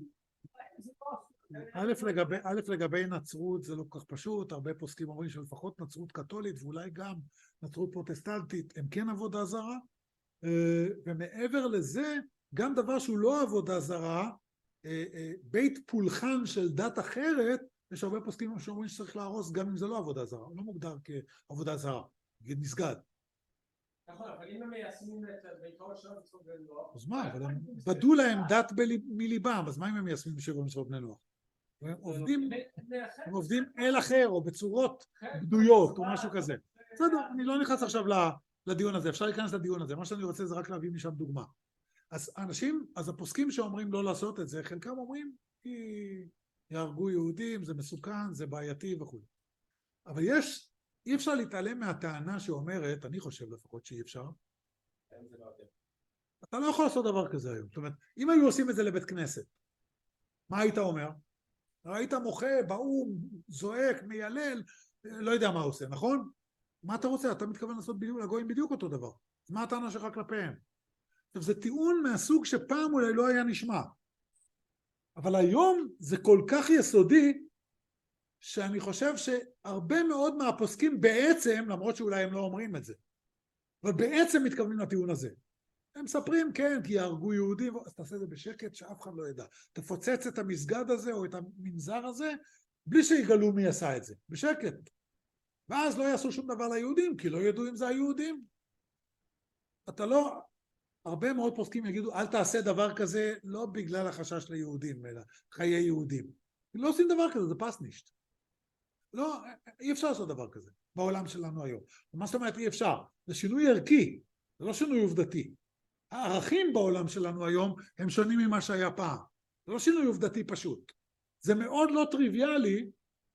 א' לגבי נצרות זה לא כל כך פשוט, הרבה פוסקים אומרים שלפחות נצרות קתולית ואולי גם נצרות פרוטסטנטית הם כן עבודה זרה, ומעבר לזה גם דבר שהוא לא עבודה זרה, בית פולחן של דת אחרת, יש הרבה פוסקים שאומרים שצריך להרוס גם אם זה לא עבודה זרה, הוא לא מוגדר כעבודה זרה, מסגד. נכון, אבל אם הם מיישמים את בעיקרון של מצוות בני נוח, אז מה, אבל הם בדו להם דת מליבם, אז מה אם הם מיישמים 7 מצוות בני נוח? הם עובדים אל אחר או בצורות בדויות או משהו כזה. בסדר, אני לא נכנס עכשיו לדיון הזה, אפשר להיכנס לדיון הזה, מה שאני רוצה זה רק להביא משם דוגמה. אז הפוסקים שאומרים לא לעשות את זה, חלקם אומרים כי יהרגו יהודים, זה מסוכן, זה בעייתי וכו'. אבל אי אפשר להתעלם מהטענה שאומרת, אני חושב לפחות שאי אפשר, אתה לא יכול לעשות דבר כזה היום. זאת אומרת, אם היו עושים את זה לבית כנסת, מה היית אומר? היית מוחה, באום, זועק, מיילל, לא יודע מה עושה, נכון? מה אתה רוצה? אתה מתכוון לעשות בדיוק, לגויים בדיוק אותו דבר. אז מה הטענה שלך כלפיהם? עכשיו, זה טיעון מהסוג שפעם אולי לא היה נשמע. אבל היום זה כל כך יסודי, שאני חושב שהרבה מאוד מהפוסקים בעצם, למרות שאולי הם לא אומרים את זה, אבל בעצם מתכוונים לטיעון הזה. הם מספרים, כן, כי יהרגו יהודים, אז תעשה את זה בשקט שאף אחד לא ידע. תפוצץ את המסגד הזה או את המנזר הזה, בלי שיגלו מי עשה את זה, בשקט. ואז לא יעשו שום דבר ליהודים, כי לא ידעו אם זה היהודים. אתה לא, הרבה מאוד פוסקים יגידו, אל תעשה דבר כזה, לא בגלל החשש ליהודים, אלא חיי יהודים. לא עושים דבר כזה, זה פסנישט. לא, אי אפשר לעשות דבר כזה, בעולם שלנו היום. מה זאת אומרת אי אפשר? זה שינוי ערכי, זה לא שינוי עובדתי. הערכים בעולם שלנו היום הם שונים ממה שהיה פעם. זה לא שינוי עובדתי פשוט. זה מאוד לא טריוויאלי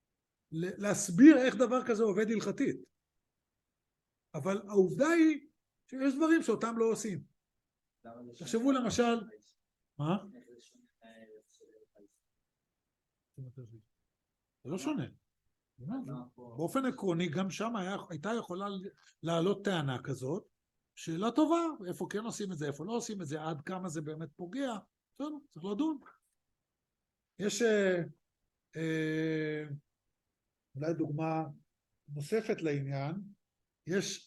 להסביר איך דבר כזה עובד הלכתית. אבל העובדה היא שיש דברים שאותם לא עושים. תחשבו למשל... מה? זה לא שונה. באופן עקרוני גם שם הייתה יכולה לעלות טענה כזאת, שאלה טובה, איפה כן עושים את זה, איפה לא עושים את זה, עד כמה זה באמת פוגע, צריך לדון. יש אולי דוגמה נוספת לעניין, יש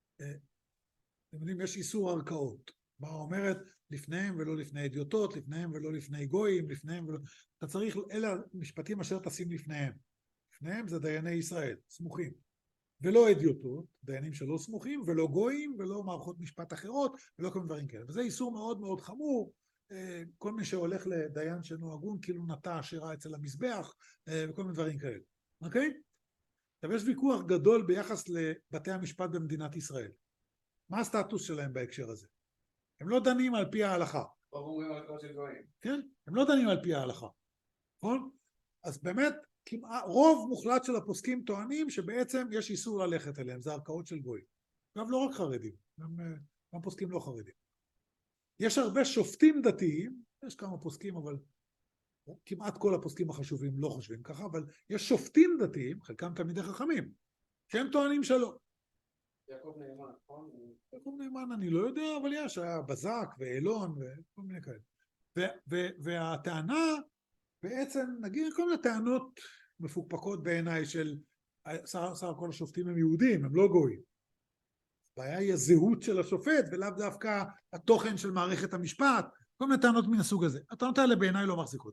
איסור ערכאות, מה אומרת לפניהם ולא לפני אדיוטות, לפניהם ולא לפני גויים, לפניהם ולא, אתה צריך, אלה המשפטים אשר תשים לפניהם, לפניהם זה דייני ישראל, סמוכים, ולא אדיוטות, דיינים שלא סמוכים, ולא גויים, ולא מערכות משפט אחרות, ולא כל מיני דברים כאלה, וזה איסור מאוד מאוד חמור, כל מי שהולך לדיין שאינו הגון, כאילו נטע עשירה אצל המזבח, וכל מיני דברים כאלה, אוקיי? עכשיו יש ויכוח גדול ביחס לבתי המשפט במדינת ישראל, מה הסטטוס שלהם בהקשר הזה? הם לא דנים על פי ההלכה. כן? הם לא דנים על פי ההלכה. נכון? אז באמת, רוב מוחלט של הפוסקים טוענים שבעצם יש איסור ללכת אליהם, זה ערכאות של גויים. גם לא רק חרדים, גם פוסקים לא חרדים. יש הרבה שופטים דתיים, יש כמה פוסקים, אבל כמעט כל הפוסקים החשובים לא חושבים ככה, אבל יש שופטים דתיים, חלקם תלמידי חכמים, שהם טוענים שלא. יעקב נאמן, נכון? יעקב נאמן אני לא יודע, אבל יש, היה בזק ואלון וכל מיני כאלה. והטענה, בעצם נגיד כל מיני טענות מפוקפקות בעיניי של סך הכל השופטים הם יהודים, הם לא גויים. הבעיה היא הזהות של השופט ולאו דווקא התוכן של מערכת המשפט, כל מיני טענות מן הסוג הזה. הטענות האלה בעיניי לא מחזיקות.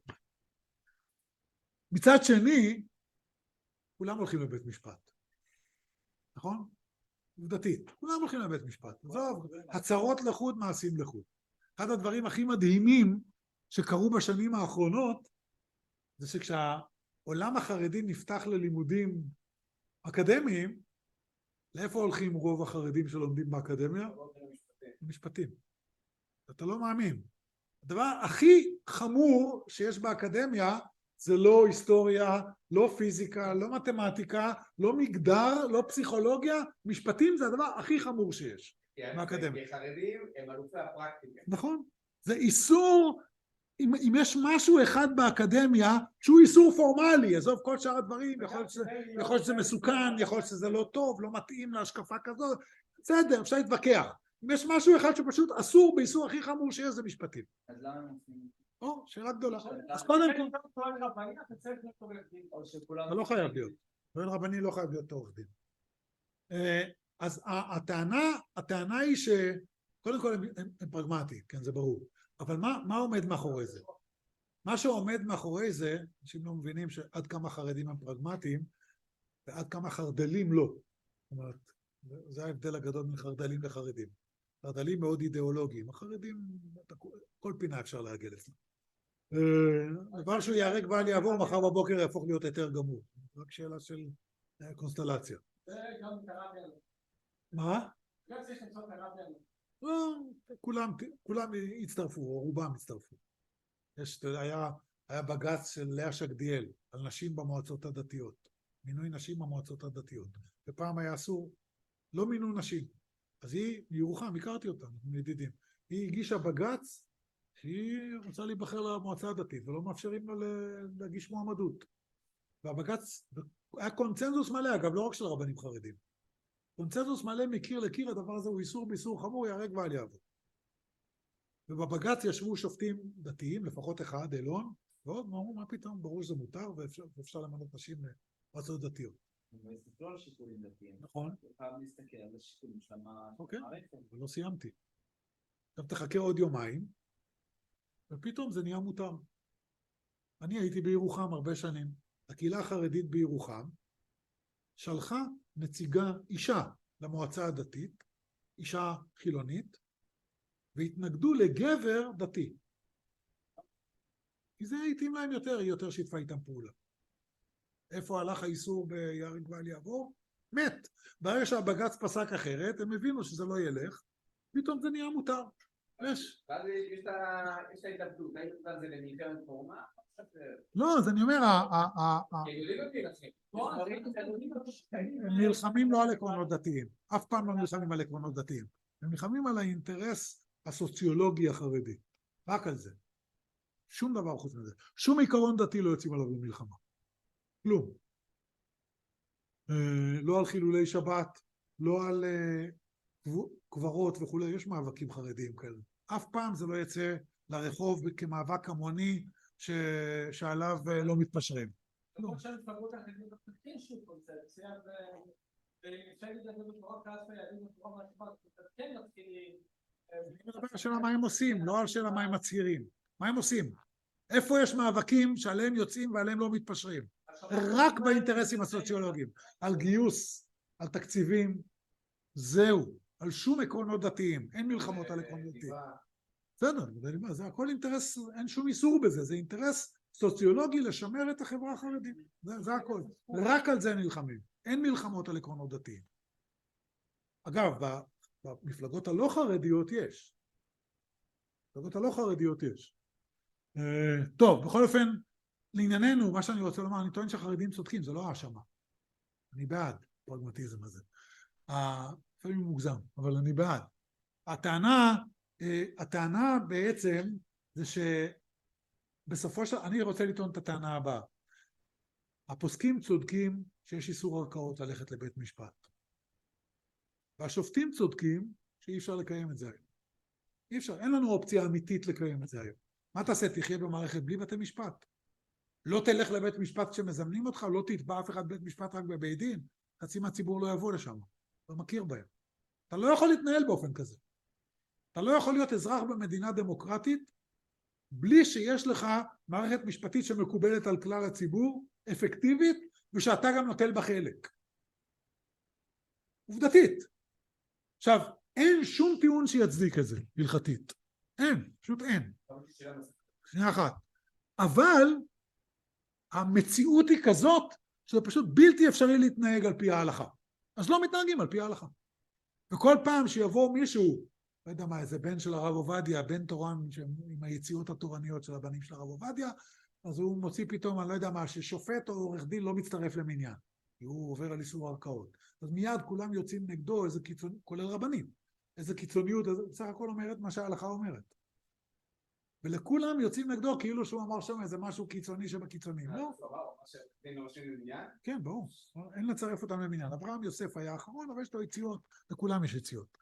מצד שני, כולם הולכים לבית משפט. נכון? עובדתית, כולם הולכים לבית משפט. עזוב, הצהרות לחוד, מעשים לחוד. אחד הדברים הכי מדהימים שקרו בשנים האחרונות, זה שכשהעולם החרדי נפתח ללימודים אקדמיים, לאיפה הולכים רוב החרדים שלומדים באקדמיה? משפטים. אתה לא מאמין. הדבר הכי חמור שיש באקדמיה, זה לא היסטוריה, לא פיזיקה, לא מתמטיקה, לא מגדר, לא פסיכולוגיה, משפטים זה הדבר הכי חמור שיש באקדמיה. כי חרדים הם אלופי הפרקטיקה. נכון, זה איסור, אם יש משהו אחד באקדמיה שהוא איסור פורמלי, עזוב כל שאר הדברים, יכול להיות שזה מסוכן, יכול להיות שזה לא טוב, לא מתאים להשקפה כזאת, בסדר, אפשר להתווכח. אם יש משהו אחד שפשוט אסור באיסור הכי חמור שיש, זה משפטים. אז למה הם עושים? שאלה גדולה. אז קודם כל, אתה לא חייב להיות. טוען רבני לא חייב להיות עורך דין. אז הטענה היא שקודם כל הם פרגמטיים, כן, זה ברור. אבל מה עומד מאחורי זה? מה שעומד מאחורי זה, אנשים לא מבינים שעד כמה חרדים הם פרגמטיים, ועד כמה חרדלים לא. זאת אומרת, זה ההבדל הגדול בין חרדלים לחרדים. חרדלים מאוד אידיאולוגיים, החרדים, כל פינה אפשר להגיע אצלם. דבר שהוא יהרג ואל יעבור, מחר בבוקר יהפוך להיות יותר גמור. רק שאלה של קונסטלציה. זה גם קראתי עליו. מה? גם זה שמצוא קראתי עליו. כולם הצטרפו, או רובם הצטרפו. היה בג"ץ של לאה שקדיאל על נשים במועצות הדתיות, מינוי נשים במועצות הדתיות, ופעם היה אסור, לא מינו נשים, אז היא מירוחם, הכרתי אותה, אנחנו ידידים, היא הגישה בג"ץ שהיא רוצה להיבחר למועצה הדתית ולא מאפשרים לה להגיש מועמדות, והבג"ץ היה קונצנזוס מלא, אגב לא רק של רבנים חרדים, קונצנזוס מלא מקיר לקיר, הדבר הזה הוא איסור באיסור חמור, יהרג ואל יעבור. ובבג"ץ ישבו שופטים דתיים, לפחות אחד, אלון, ועוד, אמרו, מה פתאום, ברור שזה מותר, ואפשר למנות נשים למועצות דתיות. הם הסתכלו על שיקולים דתיים. נכון. חייב להסתכל על השיקולים של המערכת. אוקיי, אבל לא סיימתי. עכשיו תחכה עוד יומיים, ופתאום זה נהיה מותר. אני הייתי בירוחם הרבה שנים. הקהילה החרדית בירוחם שלחה נציגה אישה למועצה הדתית, אישה חילונית, והתנגדו לגבר דתי. כי זה התאים להם יותר, היא יותר שיתפה איתם פעולה. איפה הלך האיסור ביהרג ואל יעבור? מת. ברגע שהבג"ץ פסק אחרת, הם הבינו שזה לא ילך, פתאום זה נהיה מותר. יש. ואז יש את ההתאבדות, האם זה למלחמת חורמה? לא, אז אני אומר, הם נלחמים לא על עקרונות דתיים, אף פעם לא נלחמים על עקרונות דתיים, הם נלחמים על האינטרס הסוציולוגי החרדי, רק על זה, שום דבר חוץ מזה, שום עיקרון דתי לא יוצאים עליו למלחמה, כלום, לא על חילולי שבת, לא על קברות וכו', יש מאבקים חרדיים כאלה, אף פעם זה לא יצא לרחוב כמאבק המוני שעליו לא מתפשרים. למרות שהמפלגות האחרות מפתחים שוב קונספציה, ואפשר לדבר בתורה כעס ויעדים בתורה מהשבת, כן מתחילים. אני מדבר על שאלה מה הם עושים, לא על שאלה מה הם מצהירים. מה הם עושים? איפה יש מאבקים שעליהם יוצאים ועליהם לא מתפשרים? רק באינטרסים הסוציולוגיים. על גיוס, על תקציבים, זהו. על שום עקרונות דתיים. אין מלחמות על עקרונות דתיים. בסדר, זה הכל אינטרס, אין שום איסור בזה, זה אינטרס סוציולוגי לשמר את החברה החרדית, זה הכל, רק על זה נלחמים, אין מלחמות על עקרונות דתיים. אגב, במפלגות הלא חרדיות יש, במפלגות הלא חרדיות יש. טוב, בכל אופן, לענייננו, מה שאני רוצה לומר, אני טוען שהחרדים צודקים, זה לא האשמה, אני בעד פרגמטיזם הזה, לפעמים מוגזם, אבל אני בעד. הטענה בעצם זה שבסופו של... אני רוצה לטעון את הטענה הבאה. הפוסקים צודקים שיש איסור ערכאות ללכת לבית משפט. והשופטים צודקים שאי אפשר לקיים את זה היום. אי אפשר, אין לנו אופציה אמיתית לקיים את זה היום. מה תעשה? תחיה במערכת בלי בתי משפט. לא תלך לבית משפט כשמזמנים אותך, לא תתבע אף אחד בית משפט רק בבית דין. חצי מהציבור לא יבוא לשם. לא מכיר בהם. אתה לא יכול להתנהל באופן כזה. אתה לא יכול להיות אזרח במדינה דמוקרטית בלי שיש לך מערכת משפטית שמקובלת על כלל הציבור, אפקטיבית, ושאתה גם נוטל בה חלק. עובדתית. עכשיו, אין שום טיעון שיצדיק את זה, הלכתית. אין, פשוט אין. שנייה אחת. אבל המציאות היא כזאת שזה פשוט בלתי אפשרי להתנהג על פי ההלכה. אז לא מתנהגים על פי ההלכה. וכל פעם שיבוא מישהו, לא יודע מה, איזה בן של הרב עובדיה, בן תורן עם היציאות התורניות של הבנים של הרב עובדיה, אז הוא מוציא פתאום, אני לא יודע מה, ששופט או עורך דין לא מצטרף למניין, כי הוא עובר על איסור ערכאות. אז מיד כולם יוצאים נגדו, איזה קיצוני, כולל רבנים, איזה קיצוניות, בסך הכל אומרת מה שההלכה אומרת. ולכולם יוצאים נגדו כאילו שהוא אמר שם איזה משהו קיצוני שבקיצונים. לא? כן, ברור. אין לצרף אותם למניין. אברהם יוסף היה האחרון, אבל יש לו יציאות, לכולם יש יציאות.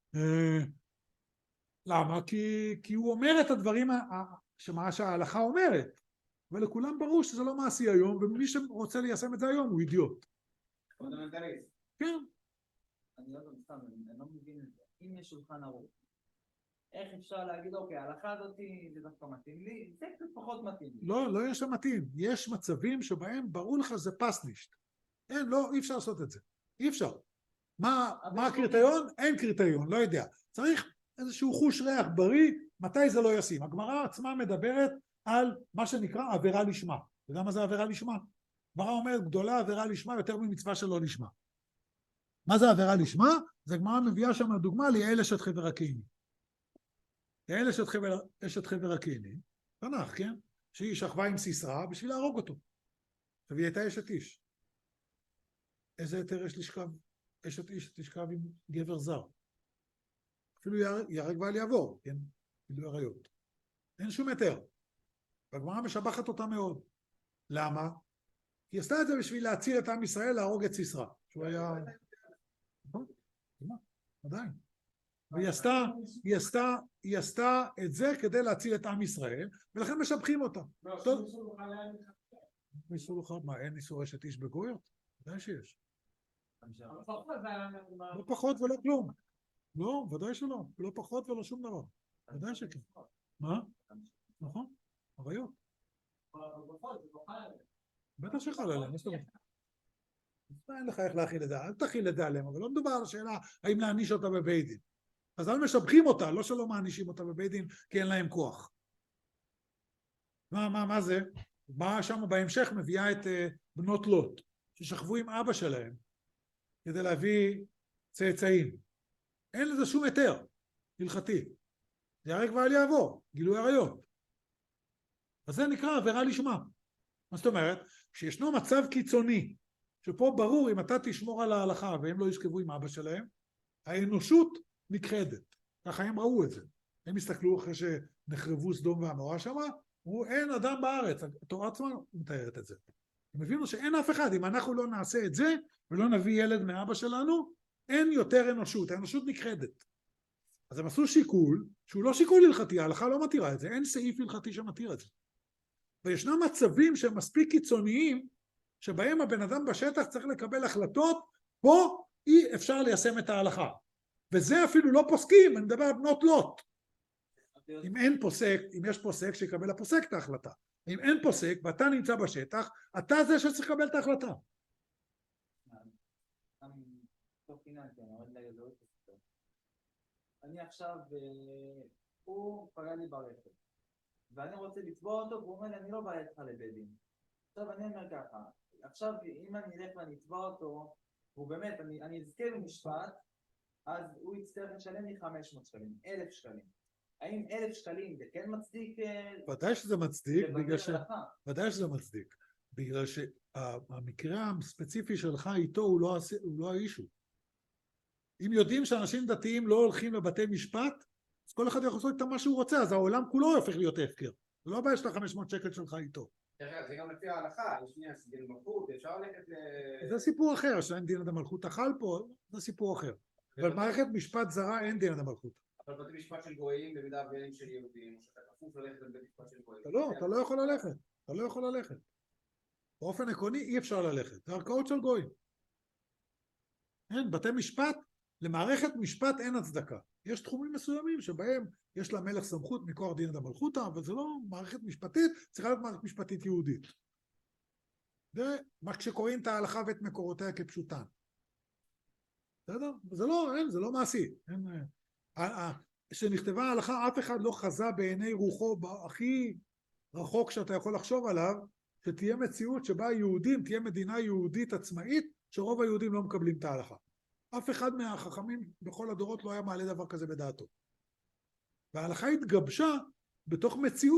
למה? כי הוא אומר את הדברים שמה שההלכה אומרת, ולכולם ברור שזה לא מעשי היום, ומי שרוצה ליישם את זה היום הוא אידיוט. כן. אני לא מבין את זה. אם יש שולחן ערוך, איך אפשר להגיד, אוקיי, ההלכה הזאת זה דווקא מתאים לי, זה קצת פחות מתאים לי. לא, לא יש מתאים. יש מצבים שבהם ברור לך שזה פסנישט. אין, לא, אי אפשר לעשות את זה. אי אפשר. מה הקריטריון? אין קריטריון, לא יודע. צריך איזשהו חוש ריח בריא, מתי זה לא ישים. הגמרא עצמה מדברת על מה שנקרא עבירה לשמה. וגם מה זה עבירה לשמה? הגמרא אומרת, גדולה עבירה לשמה יותר ממצווה שלא לשמה. מה זה עבירה לשמה? זה הגמרא מביאה שם דוגמה ליעל אשת חבר הקיני. יעל אשת חבר הקיני, תנ"ך, כן? שהיא שכבה עם סיסרא בשביל להרוג אותו. עכשיו היא הייתה אשת איש. איזה היתר יש לשכב? אשת איש תשכב עם גבר זר. אפילו יהרג ואל יעבור, כן? גילוי עריות. אין שום היתר. והגמרא משבחת אותה מאוד. למה? היא עשתה את זה בשביל להציל את עם ישראל, להרוג את סיסרא. שהוא היה... נכון? עדיין. והיא עשתה את זה כדי להציל את עם ישראל, ולכן משבחים אותה. מה, אין איסור אשת איש בגויות? ודאי שיש. לא פחות ולא כלום. לא, ודאי שלא. לא פחות ולא שום דבר. ודאי שכן. מה? נכון? עריות. בטח שחל עליהם. אין לך איך להכיל את זה. אל תכיל את זה עליהם, אבל לא מדובר על השאלה האם להעניש אותה בבית דין. אז לא משבחים אותה, לא שלא מענישים אותה בבית דין, כי אין להם כוח. מה זה? באה שם בהמשך מביאה את בנות לוט, ששכבו עם אבא שלהם, כדי להביא צאצאים. אין לזה שום היתר, הלכתי. זה יהרג ואל יעבור, גילוי עריות. אז זה נקרא עבירה לשמה. מה זאת אומרת? כשישנו מצב קיצוני, שפה ברור אם אתה תשמור על ההלכה והם לא ישכבו עם אבא שלהם, האנושות נכחדת. ככה הם ראו את זה. הם הסתכלו אחרי שנחרבו סדום ועמורה שם, אמרו אין אדם בארץ, התורה עצמה מתארת את זה. הם הבינו שאין אף אחד, אם אנחנו לא נעשה את זה ולא נביא ילד מאבא שלנו, אין יותר אנושות, האנושות נכחדת. אז הם עשו שיקול, שהוא לא שיקול הלכתי, ההלכה לא מתירה את זה, אין סעיף הלכתי שמתיר את זה. וישנם מצבים שהם מספיק קיצוניים, שבהם הבן אדם בשטח צריך לקבל החלטות, פה אי אפשר ליישם את ההלכה. וזה אפילו לא פוסקים, אני מדבר על בנות לוט. אם אין פוסק, אם יש פוסק, שיקבל הפוסק את ההחלטה. אם אין פוסק ואתה נמצא בשטח, אתה זה שצריך לקבל את ההחלטה. אני עכשיו, הוא פגע לי ברכב, ואני רוצה לצבוע אותו, והוא אומר לי, אני לא בא איתך לבית דין. עכשיו אני אומר ככה, עכשיו אם אני אלך ואני אצבע אותו, והוא באמת, אני אזכה במשפט, אז הוא יצטרך לשלם לי 500 שקלים, 1,000 שקלים. האם 1,000 שקלים זה כן מצדיק? ודאי שזה מצדיק, ודאי שזה מצדיק, בגלל שהמקרה הספציפי שלך איתו הוא לא האישו. אם יודעים שאנשים דתיים לא הולכים לבתי משפט, אז כל אחד יכול לעשות את מה שהוא רוצה, אז העולם כולו הופך להיות הפקר. זה לא הבעיה של 500 שקל שלך איתו. זה גם לפי ההלכה, יש שנייה, דין מלכות, אפשר ללכת זה סיפור אחר, שאין דין עד המלכות החל פה, זה סיפור אחר. אבל מערכת משפט זרה אין דין עד המלכות. אבל בתי משפט של גויים, במידה ואין של יהודים, או שאתה כפוף ללכת לבית משפט של גויים. אתה לא יכול ללכת, אתה לא יכול ללכת. באופן עקרוני אי אפשר ללכת, זה ערכאות של גויים. אין, בתי משפט, למערכת משפט אין הצדקה. יש תחומים מסוימים שבהם יש למלך סמכות מכוח דין עד המלכותא, אבל זה לא מערכת משפטית, צריכה להיות מערכת משפטית יהודית. זה מה שקוראים את ההלכה ואת מקורותיה כפשוטן. בסדר? זה לא מעשי. כשנכתבה ההלכה, אף אחד לא חזה בעיני רוחו הכי רחוק שאתה יכול לחשוב עליו, שתהיה מציאות שבה יהודים, תהיה מדינה יהודית עצמאית, שרוב היהודים לא מקבלים את ההלכה. אף אחד מהחכמים בכל הדורות לא היה מעלה דבר כזה בדעתו. וההלכה התגבשה בתוך מציאות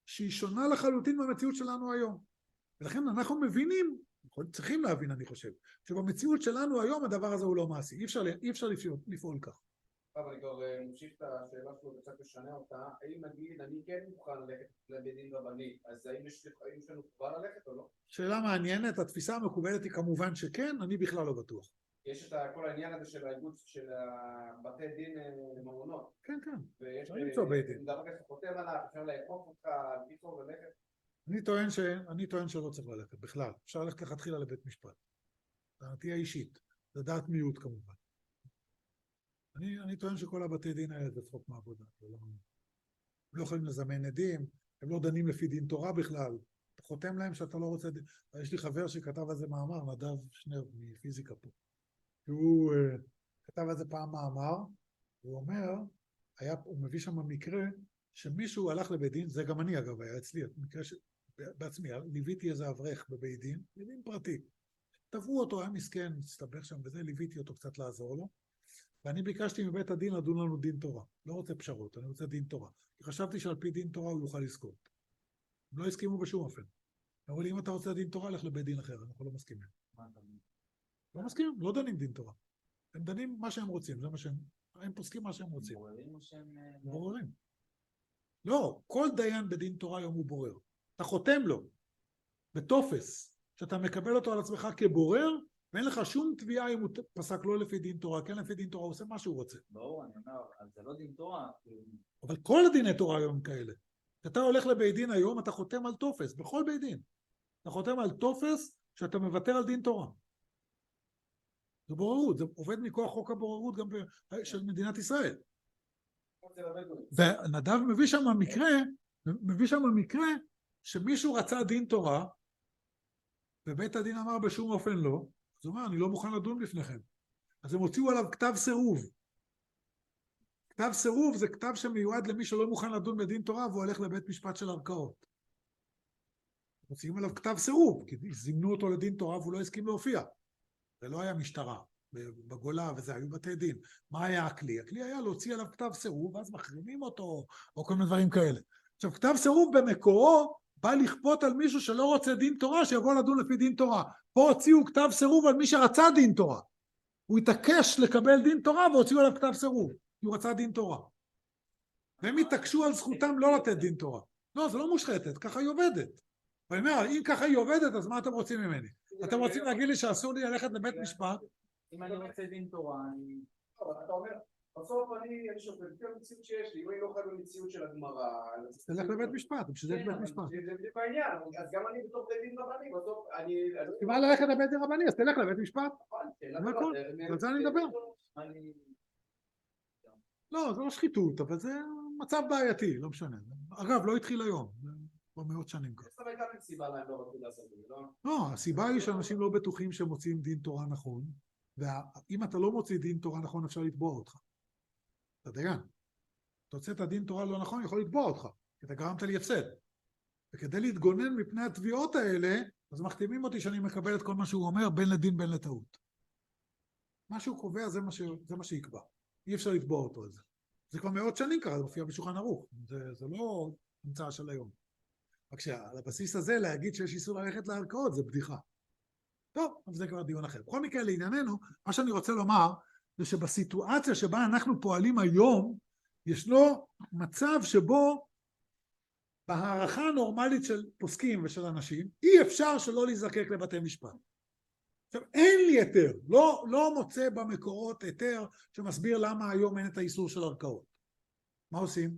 שהיא שונה לחלוטין מהמציאות שלנו היום. ולכן אנחנו מבינים, צריכים להבין אני חושב, שבמציאות שלנו היום הדבר הזה הוא לא מעשי, אי אפשר לפעול כך. אבל אני כבר ממשיך את השאלה שלו וקצת לשנה אותה, האם נגיד אני כן מוכן ללכת לבית דין רבני, אז האם יש לנו חובה ללכת או לא? שאלה מעניינת, התפיסה המקובלת היא כמובן שכן, אני בכלל לא בטוח. יש את כל העניין הזה של האיגוד של בתי דין לממונות. כן, כן. ויש למצוא בית דין. דבר כזה חותם עליו, אפשר לאכוף אותך, פתאום ללכת. אני טוען שלא צריך ללכת בכלל, אפשר ללכת לכתחילה לבית משפט. דעתי האישית, זה דעת מיעוט כמובן. אני טוען שכל הבתי דין האלה זה צחוק מעבודה. הם לא יכולים לזמן עדים, הם לא דנים לפי דין תורה בכלל. אתה חותם להם שאתה לא רוצה... יש לי חבר שכתב על זה מאמר, נדב שנר מפיזיקה פה. הוא כתב על זה פעם מאמר, הוא אומר, הוא מביא שם מקרה שמישהו הלך לבית דין, זה גם אני אגב, היה אצלי, מקרה בעצמי, ליוויתי איזה אברך בבית דין, בית דין פרטי. תבעו אותו, היה מסכן, הסתבך שם וזה, ליוויתי אותו קצת לעזור לו, ואני ביקשתי מבית הדין לדון לנו דין תורה. לא רוצה פשרות, אני רוצה דין תורה. כי חשבתי שעל פי דין תורה הוא יוכל לזכות. הם לא הסכימו בשום אופן. אמרו לי, אם אתה רוצה דין תורה, לך לבית דין אחר, אנחנו לא מסכימים. לא מסכימים, לא דנים דין תורה. הם דנים מה שהם רוצים, זה מה שהם... הם פוסקים מה שהם רוצים. בוררים או שהם... בוררים. לא, כל דיין בדין תורה היום הוא בורר. אתה חותם לו בטופס, שאתה מקבל אותו על עצמך כבורר, ואין לך שום תביעה אם הוא פסק לא לפי דין תורה, כן לפי דין תורה, הוא עושה מה שהוא רוצה. ברור, אני אומר, אז זה לא דין תורה. אבל כל הדיני תורה היום כאלה. כשאתה הולך לבית דין היום, אתה חותם על טופס, בכל בית דין. אתה חותם על טופס שאתה מוותר על דין תורה. זה בוררות, זה עובד מכוח חוק הבוררות גם של מדינת ישראל. ונדב מביא שם מקרה שמישהו רצה דין תורה, ובית הדין אמר בשום אופן לא, אז הוא אומר, אני לא מוכן לדון בפניכם. אז הם הוציאו עליו כתב סירוב. כתב סירוב זה כתב שמיועד למי שלא מוכן לדון בדין תורה, והוא הולך לבית משפט של ערכאות. הוציאים עליו כתב סירוב, כי זימנו אותו לדין תורה והוא לא הסכים להופיע. זה לא היה משטרה בגולה וזה, היו בתי דין. מה היה הכלי? הכלי היה להוציא עליו כתב סירוב, ואז מחרימים אותו, או כל מיני דברים כאלה. עכשיו, כתב סירוב במקורו, בא לכפות על מישהו שלא רוצה דין תורה, שיבוא לדון לפי דין תורה. פה הוציאו כתב סירוב על מי שרצה דין תורה. הוא התעקש לקבל דין תורה, והוציאו עליו כתב סירוב. הוא רצה דין תורה. והם התעקשו על זכותם לא לתת דין תורה. לא, זה לא מושחתת, ככה היא עובדת. ואני אומר, אם ככה היא עובדת, אז מה אתם רוצים ממני? אתם רוצים להגיד לי שאסור לי ללכת לבית משפט? אם אני רוצה דין תורה, אני... אתה אומר, בסוף אני שופט, לפי המציאות שיש לי, אם אני לא חייב במציאות של הגמרא... אז תלך לבית משפט, בשביל זה יש בית משפט. זה בדיוק העניין, אז גם אני בתוך בית דין רבני, בסוף אני... תבע ללכת לבית דין רבני, אז תלך לבית משפט. על זה אני מדבר. לא, זה לא שחיתות, אבל זה מצב בעייתי, לא משנה. אגב, לא התחיל היום, כבר מאות שנים כבר. זאת הייתה סיבה להם לא רצו לעשות את זה, לא? לא, הסיבה היא שאנשים לא בטוחים שמוצאים דין תורה נכון, ואם אתה לא מוציא דין תורה נכון, אפשר לתבוע אותך. אתה דיין. אתה הוצאת דין תורה לא נכון, יכול לתבוע אותך, כי אתה גרמת לי הפסד. וכדי להתגונן מפני התביעות האלה, אז מחתימים אותי שאני מקבל את כל מה שהוא אומר, בין לדין בין לטעות. מה שהוא קובע זה מה שיקבע. אי אפשר לתבוע אותו על זה. זה כבר מאות שנים ככה, זה מופיע בשולחן ערוך. זה לא המצאה של היום. רק שעל הבסיס הזה להגיד שיש איסור ללכת לערכאות, זה בדיחה. טוב, אבל זה כבר דיון אחר. בכל מקרה, לענייננו, מה שאני רוצה לומר, זה שבסיטואציה שבה אנחנו פועלים היום, ישנו מצב שבו, בהערכה הנורמלית של פוסקים ושל אנשים, אי אפשר שלא להיזקק לבתי משפט. עכשיו, אין לי היתר, לא מוצא במקורות היתר שמסביר למה היום אין את האיסור של ערכאות. מה עושים?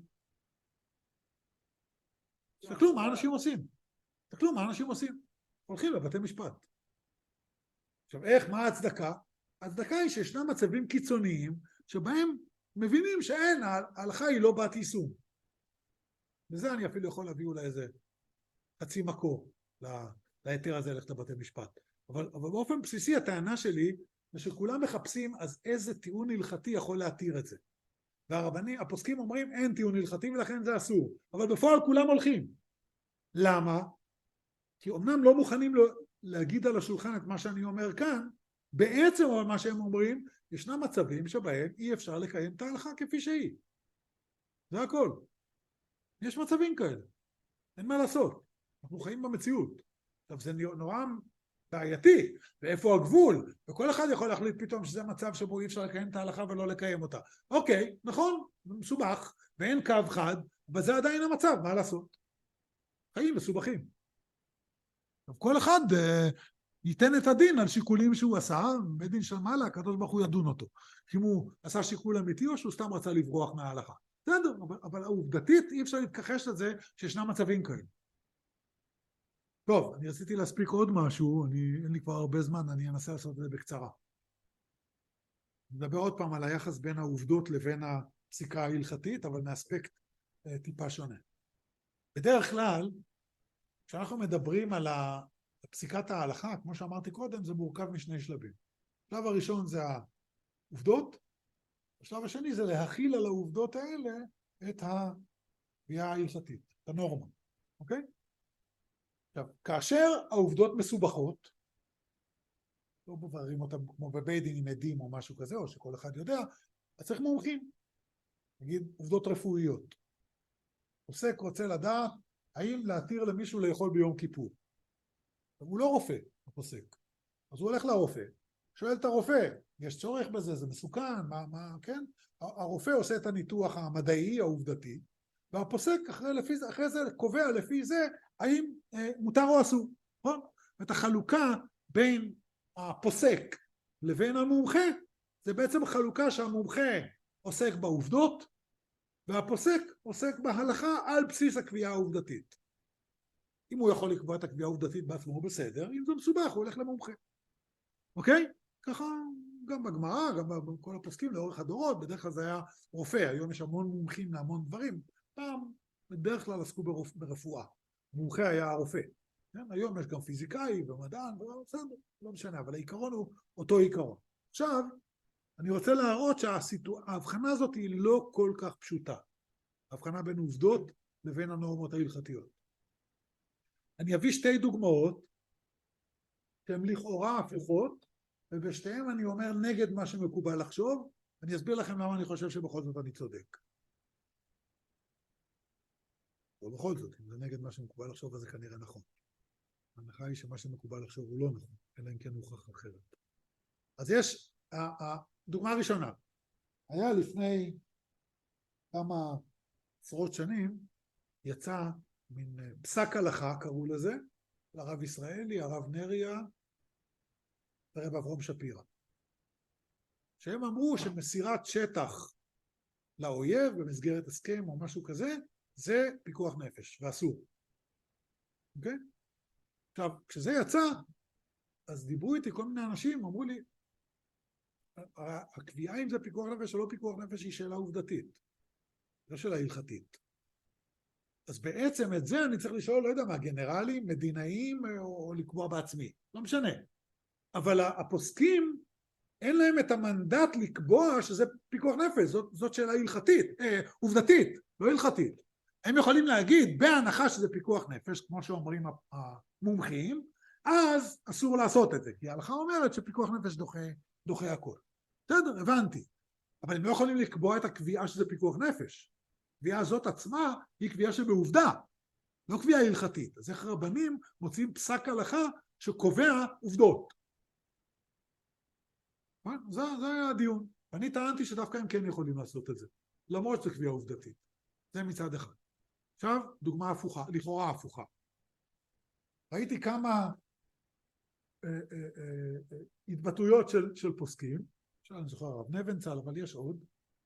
תסתכלו מה אנשים עושים. הולכים לבתי משפט. עכשיו, מה ההצדקה? ההצדקה היא שישנם מצבים קיצוניים שבהם מבינים שאין, ההלכה היא לא בת יישום. וזה אני אפילו יכול להביא אולי איזה חצי מקור להיתר הזה ללכת לבתי משפט. אבל באופן בסיסי הטענה שלי זה שכולם מחפשים אז איזה טיעון הלכתי יכול להתיר את זה. והרבנים, הפוסקים אומרים אין טיעון הלכתי ולכן זה אסור. אבל בפועל כולם הולכים. למה? כי אמנם לא מוכנים להגיד על השולחן את מה שאני אומר כאן, בעצם אבל מה שהם אומרים, ישנם מצבים שבהם אי אפשר לקיים את ההלכה כפי שהיא. זה הכל. יש מצבים כאלה. אין מה לעשות, אנחנו חיים במציאות. עכשיו זה נורא בעייתי, ואיפה הגבול, וכל אחד יכול להחליט פתאום שזה מצב שבו אי אפשר לקיים את ההלכה ולא לקיים אותה. אוקיי, נכון, זה מסובך, ואין קו חד, אבל זה עדיין המצב, מה לעשות? חיים מסובכים. עכשיו כל אחד ייתן את הדין על שיקולים שהוא עשה, בית דין של מעלה, הקדוש ברוך הוא ידון אותו. אם הוא עשה שיקול אמיתי או שהוא סתם רצה לברוח מההלכה. בסדר, אבל העובדתית אי אפשר להתכחש לזה שישנם מצבים כאלה. טוב, אני רציתי להספיק עוד משהו, אין לי כבר הרבה זמן, אני אנסה לעשות את זה בקצרה. נדבר עוד פעם על היחס בין העובדות לבין הפסיקה ההלכתית, אבל מאספקט טיפה שונה. בדרך כלל, כשאנחנו מדברים על פסיקת ההלכה, כמו שאמרתי קודם, זה מורכב משני שלבים. השלב הראשון זה העובדות, השלב השני זה להכיל על העובדות האלה את הקביעה ההלכתית, את הנורמה, אוקיי? עכשיו, כאשר העובדות מסובכות, לא מבררים אותם כמו בבית דין עם עדים או משהו כזה, או שכל אחד יודע, אז צריך מומחים. נגיד, עובדות רפואיות. עוסק רוצה לדעת האם להתיר למישהו לאכול ביום כיפור. הוא לא רופא, הפוסק. אז הוא הולך לרופא, שואל את הרופא, יש צורך בזה, זה מסוכן, כן? הרופא עושה את הניתוח המדעי, העובדתי, והפוסק אחרי זה קובע לפי זה, האם מותר או אסור. נכון? ואת החלוקה בין הפוסק לבין המומחה, זה בעצם חלוקה שהמומחה עוסק בעובדות, והפוסק עוסק בהלכה על בסיס הקביעה העובדתית. אם הוא יכול לקבוע את הקביעה העובדתית בעצמו, בסדר, אם זה מסובך, הוא הולך למומחה. אוקיי? ככה גם בגמרא, גם בכל הפוסקים לאורך הדורות, בדרך כלל זה היה רופא, היום יש המון מומחים להמון דברים, פעם בדרך כלל עסקו ברפואה, מומחה היה הרופא. כן? היום יש גם פיזיקאי ומדען, בסדר, לא משנה, אבל העיקרון הוא אותו עיקרון. עכשיו, אני רוצה להראות שההבחנה הזאת היא לא כל כך פשוטה. ההבחנה בין עובדות לבין הנורמות ההלכתיות. אני אביא שתי דוגמאות שהן לכאורה הפוכות, ובשתיהן אני אומר נגד מה שמקובל לחשוב, אני אסביר לכם למה אני חושב שבכל זאת אני צודק. ובכל זאת, אם זה נגד מה שמקובל לחשוב, אז זה כנראה נכון. ההנחה היא שמה שמקובל לחשוב הוא לא נכון, אלא אם כן הוכח אחרת. אז יש, הדוגמה הראשונה, היה לפני כמה עשרות שנים, יצא מין פסק הלכה, קראו לזה, לרב ישראלי, הרב נריה, הרב אברהם שפירא. שהם אמרו שמסירת שטח לאויב במסגרת הסכם או משהו כזה, זה פיקוח נפש, ואסור. אוקיי? עכשיו, כשזה יצא, אז דיברו איתי כל מיני אנשים, אמרו לי, הקביעה אם זה פיקוח נפש או לא פיקוח נפש היא שאלה עובדתית, לא שאלה הלכתית. אז בעצם את זה אני צריך לשאול, לא יודע מה, גנרלים, מדינאים, או לקבוע בעצמי, לא משנה. אבל הפוסקים, אין להם את המנדט לקבוע שזה פיקוח נפש, זאת שאלה הלכתית, עובדתית, לא הלכתית. הם יכולים להגיד, בהנחה שזה פיקוח נפש, כמו שאומרים המומחים, אז אסור לעשות את זה, כי ההלכה אומרת שפיקוח נפש דוחה הכל. בסדר, הבנתי. אבל הם לא יכולים לקבוע את הקביעה שזה פיקוח נפש. הקביעה הזאת עצמה היא קביעה שבעובדה, לא קביעה הלכתית. אז איך רבנים מוצאים פסק הלכה שקובע עובדות. זה היה הדיון. אני טענתי שדווקא הם כן יכולים לעשות את זה, למרות שזה קביעה עובדתית. זה מצד אחד. עכשיו, דוגמה הפוכה, לכאורה הפוכה. ראיתי כמה התבטאויות של פוסקים, שאני זוכר הרב נבנצל, אבל יש עוד,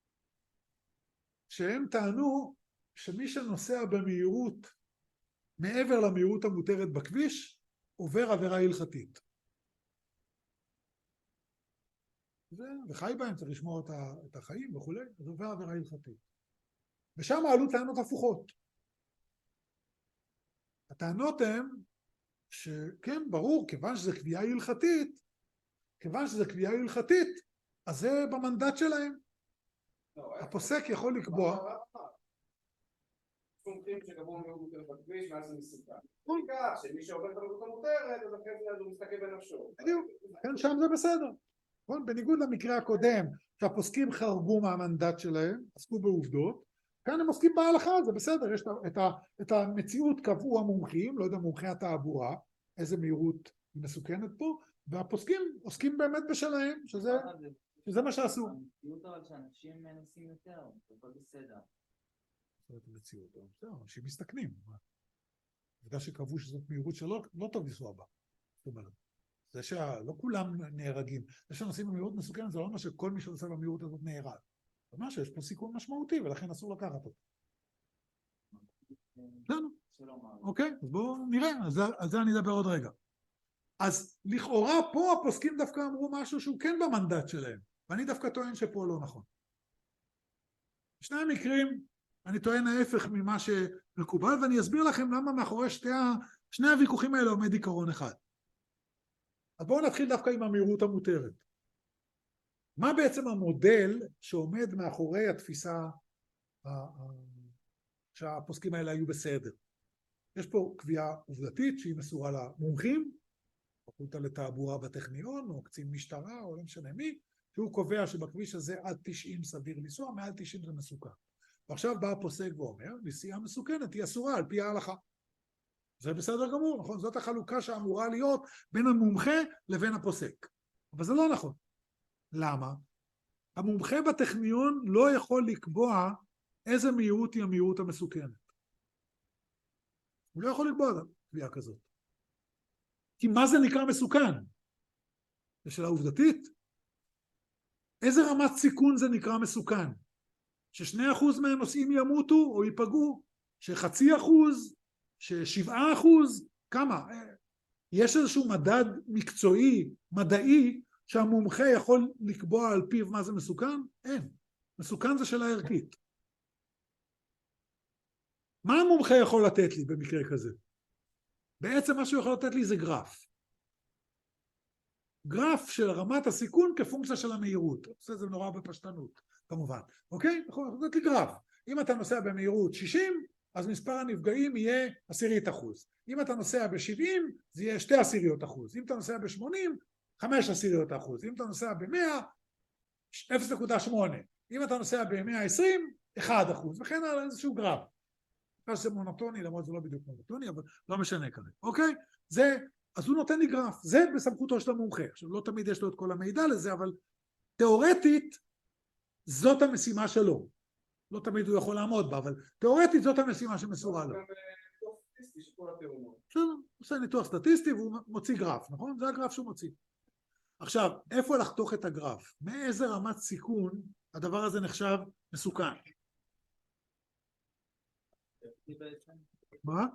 שהם טענו שמי שנוסע במהירות מעבר למהירות המותרת בכביש, עובר עבירה הלכתית. וחי בהם, צריך לשמור את החיים וכו', אז עובר עבירה הלכתית. ושם עלו טענות הפוכות. הטענות הן שכן, ברור, כיוון שזה קביעה הלכתית, אז זה במנדט שלהם. הפוסק יכול לקבוע. סומכים שקבעו מהירות מותרת בכביש, ואז זה מסוכן. כך שמי שעובר את המהירות המותרת, אז אחרי זה הוא מסתכל בנפשו. בדיוק, כן, שם זה בסדר. בניגוד למקרה הקודם, שהפוסקים חרגו מהמנדט שלהם, עסקו בעובדות, כאן הם עוסקים בהלכה, זה בסדר, יש את המציאות קבעו המומחים, לא יודע, מומחי התעבורה, איזה מהירות היא מסוכנת פה, והפוסקים עוסקים באמת בשלהם, שזה מה שעשו. המציאות אבל שאנשים נוסעים יותר, זה הכל בסדר. זאת המציאות, אנשים מסתכנים. בגלל שקבעו שזאת מהירות שלא טוב לנסוע בה. זאת אומרת, זה שלא כולם נהרגים, זה שנוסעים במהירות מסוכנת, זה לא אומר שכל מי שנוסע במהירות הזאת נהרג. זה אומר שיש פה סיכון משמעותי, ולכן אסור לקחת אותו. אוקיי, אז בואו נראה, על זה אני אדבר עוד רגע. אז לכאורה פה הפוסקים דווקא אמרו משהו שהוא כן במנדט שלהם, ואני דווקא טוען שפה לא נכון. בשני המקרים אני טוען ההפך ממה שמקובל, ואני אסביר לכם למה מאחורי שני הוויכוחים האלה עומד עיקרון אחד. אז בואו נתחיל דווקא עם המהירות המותרת. מה בעצם המודל שעומד מאחורי התפיסה שהפוסקים האלה היו בסדר? יש פה קביעה עובדתית שהיא מסורה למומחים, פקולטה לתעבורה בטכניון, או קצין משטרה, או לא משנה מי, שהוא קובע שבכביש הזה עד 90 סביר לנסוע, מעל 90 זה מסוכן. ועכשיו בא הפוסק ואומר, נסיעה מסוכנת היא אסורה על פי ההלכה. זה בסדר גמור, נכון? זאת החלוקה שאמורה להיות בין המומחה לבין הפוסק. אבל זה לא נכון. למה? המומחה בטכניון לא יכול לקבוע איזה מהירות היא המהירות המסוכנת. הוא לא יכול לקבוע קביעה כזאת. כי מה זה נקרא מסוכן? זו שאלה עובדתית. איזה רמת סיכון זה נקרא מסוכן? ש2% מהנוסעים ימותו או ייפגעו? ש0.5%? ש7%? כמה? יש איזשהו מדד מקצועי, מדעי, שהמומחה יכול לקבוע על פיו מה זה מסוכן? אין. מסוכן זה שאלה ערכית. מה המומחה יכול לתת לי במקרה כזה? בעצם מה שהוא יכול לתת לי זה גרף. גרף של רמת הסיכון כפונקציה של המהירות. זה נורא בפשטנות, כמובן. אוקיי? יכול לתת לי גרף. אם אתה נוסע במהירות 60, אז מספר הנפגעים יהיה 0.1%. אם אתה נוסע ב-70, זה יהיה 0.2%. אם אתה נוסע ב-80, 0.5%. אם אתה נוסע ב-100, 0.8. אם אתה נוסע ב-120, 1%. וכן על איזשהו גרף. זה מונוטוני, למרות זה לא בדיוק מונוטוני, אבל לא משנה כרגע. אוקיי? אז הוא נותן לי גרף. זה בסמכותו של המומחה. עכשיו, לא תמיד יש לו את כל המידע לזה, אבל תיאורטית, זאת המשימה שלו. לא תמיד הוא יכול לעמוד בה, אבל תיאורטית זאת המשימה שמסורה לו. הוא עושה ניתוח סטטיסטי והוא מוציא גרף, נכון? זה הגרף שהוא מוציא. עכשיו, איפה לחתוך את הגרף? מאיזה רמת סיכון הדבר הזה נחשב מסוכן? מה?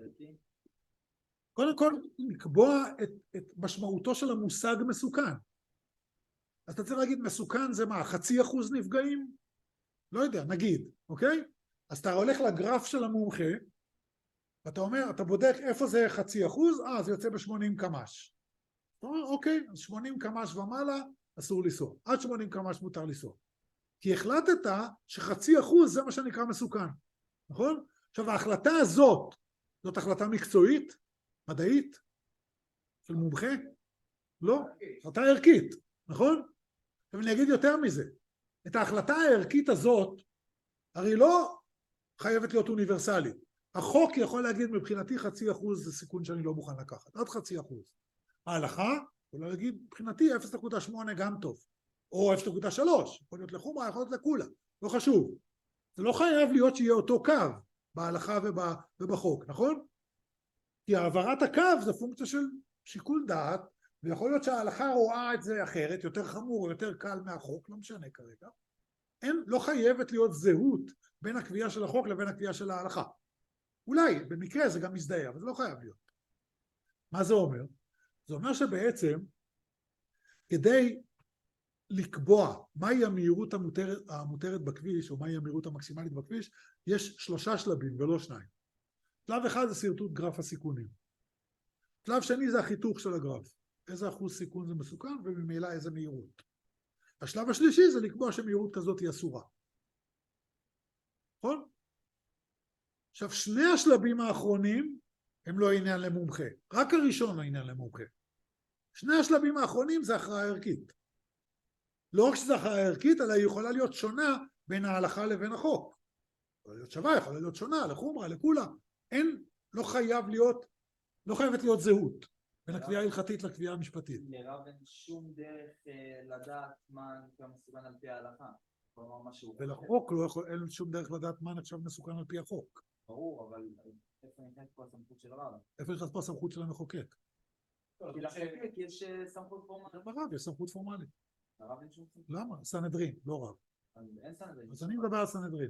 קודם כל, לקבוע את משמעותו של המושג מסוכן. אז אתה צריך להגיד, מסוכן זה מה? 0.5% נפגעים? לא יודע, נגיד, אוקיי? אז אתה הולך לגרף של המומחה, ואתה אומר, אתה בודק איפה זה 0.5%, זה יוצא ב-80 קמ"ש. אתה אומר, אוקיי, אז 80 קמ"ש ומעלה, אסור לנסוע. עד 80 קמ"ש מותר לנסוע. כי החלטת ש0.5% זה מה שנקרא מסוכן. נכון? עכשיו, ההחלטה הזאת, זאת החלטה מקצועית, מדעית, של מומחה? לא, החלטה ערכית, נכון? עכשיו אני אגיד יותר מזה. את ההחלטה הערכית הזאת, הרי לא חייבת להיות אוניברסלית. החוק יכול להגיד מבחינתי 0.5% זה סיכון שאני לא מוכן לקחת, עד 0.5%. ההלכה יכולה להגיד מבחינתי 0.8 גם טוב, או 0.3, יכול להיות לחומרה, יכול להיות לכולה, לא חשוב. זה לא חייב להיות שיהיה אותו קו בהלכה ובחוק, נכון? כי העברת הקו זה פונקציה של שיקול דעת, ויכול להיות שההלכה רואה את זה אחרת, יותר חמור או יותר קל מהחוק, לא משנה כרגע. לא חייבת להיות זהות בין הקביעה של החוק לבין הקביעה של ההלכה. אולי, במקרה זה גם מזדהה, אבל זה לא חייב להיות. מה זה אומר? זה אומר שבעצם, כדי לקבוע מהי המהירות המותרת בכביש, או מהי המהירות המקסימלית בכביש, יש 3 שלבים ולא 2. שלב אחד זה סרטוט גרף הסיכונים. שלב שני זה החיתוך של הגרף. איזה אחוז סיכון זה מסוכן, וממילא איזה מהירות. השלב השלישי זה לקבוע שמהירות כזאת היא אסורה. נכון? עכשיו, 2 השלבים האחרונים הם לא עניין למומחה. רק הראשון הוא עניין למומחה. 2 השלבים האחרונים זה הכרעה ערכית. לא רק שזה הכרעה ערכית, אלא היא יכולה להיות שונה בין ההלכה לבין החוק. יכולה להיות שווה, יכולה להיות שונה, לחומרה, לכולה. אין, לא חייבת להיות זהות בין הקביעה ההלכתית לקביעה המשפטית. לרב אין שום דרך לדעת מה נקרא מסוכן על פי ההלכה. ולחוק אין שום דרך לדעת מה נחשב מסוכן על פי החוק. ברור, אבל איפה נכנס פה הסמכות של הרב? איפה נכנס פה הסמכות של המחוקק? כי לחוקק יש סמכות פורמלית. ברב יש סמכות פורמלית. לרב אין שום סמכות. למה? סנהדרין, לא רב. אין סנהדרין. אז אני מדבר על סנהדרין.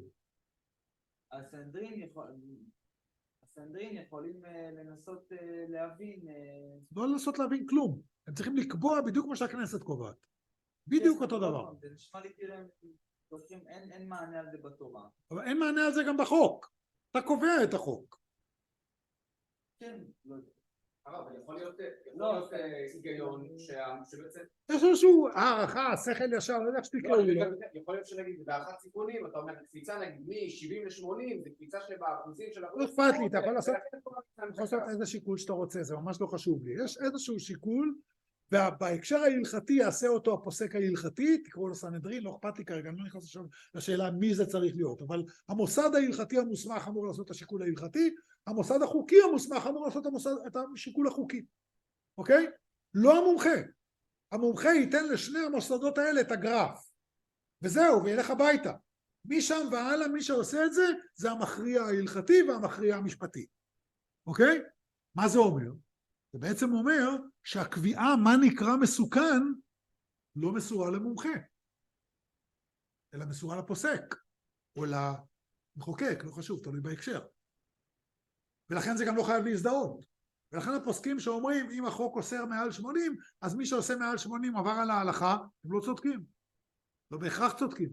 הסנהדרין יכולים לנסות להבין... לא לנסות להבין כלום. הם צריכים לקבוע בדיוק מה שהכנסת קובעת. בדיוק אותו דבר. זה נשמע לי כאילו אין מענה על זה בתורה. אבל אין מענה על זה גם בחוק. אתה קובע את החוק. כן, לא יודע. אבל יכול להיות היגיון שבעצם... יש איזשהו הערכה, שכל ישר, לא יודע איך שתקראו לו. יכול להיות שנגיד בהערכת סיכונים, אתה אומר, קפיצה נגיד מ-70 ל-80, זה קפיצה שבאחוזים של... לא אכפת לי, אתה יכול לעשות איזה שיקול שאתה רוצה, זה ממש לא חשוב לי. יש איזשהו שיקול, ובהקשר ההלכתי יעשה אותו הפוסק ההלכתי, תקראו לו סנהדרין, לא אכפת לי כרגע, אני לא נכנס עכשיו לשאלה מי זה צריך להיות, אבל המוסד ההלכתי המוסמך אמור לעשות את השיקול ההלכתי, המוסד החוקי המוסמך אמור לעשות את השיקול החוקי, אוקיי? לא המומחה. המומחה ייתן לשני המוסדות האלה את הגרף, וזהו, וילך הביתה. משם והלאה, מי שעושה את זה, זה המכריע ההלכתי והמכריע המשפטי. אוקיי? מה זה אומר? זה בעצם אומר שהקביעה מה נקרא מסוכן לא מסורה למומחה, אלא מסורה לפוסק, או למחוקק, לא חשוב, תלוי בהקשר. ולכן זה גם לא חייב להזדהות. ולכן הפוסקים שאומרים, אם החוק אוסר מעל 80, אז מי שעושה מעל 80 עבר על ההלכה, הם לא צודקים. לא בהכרח צודקים.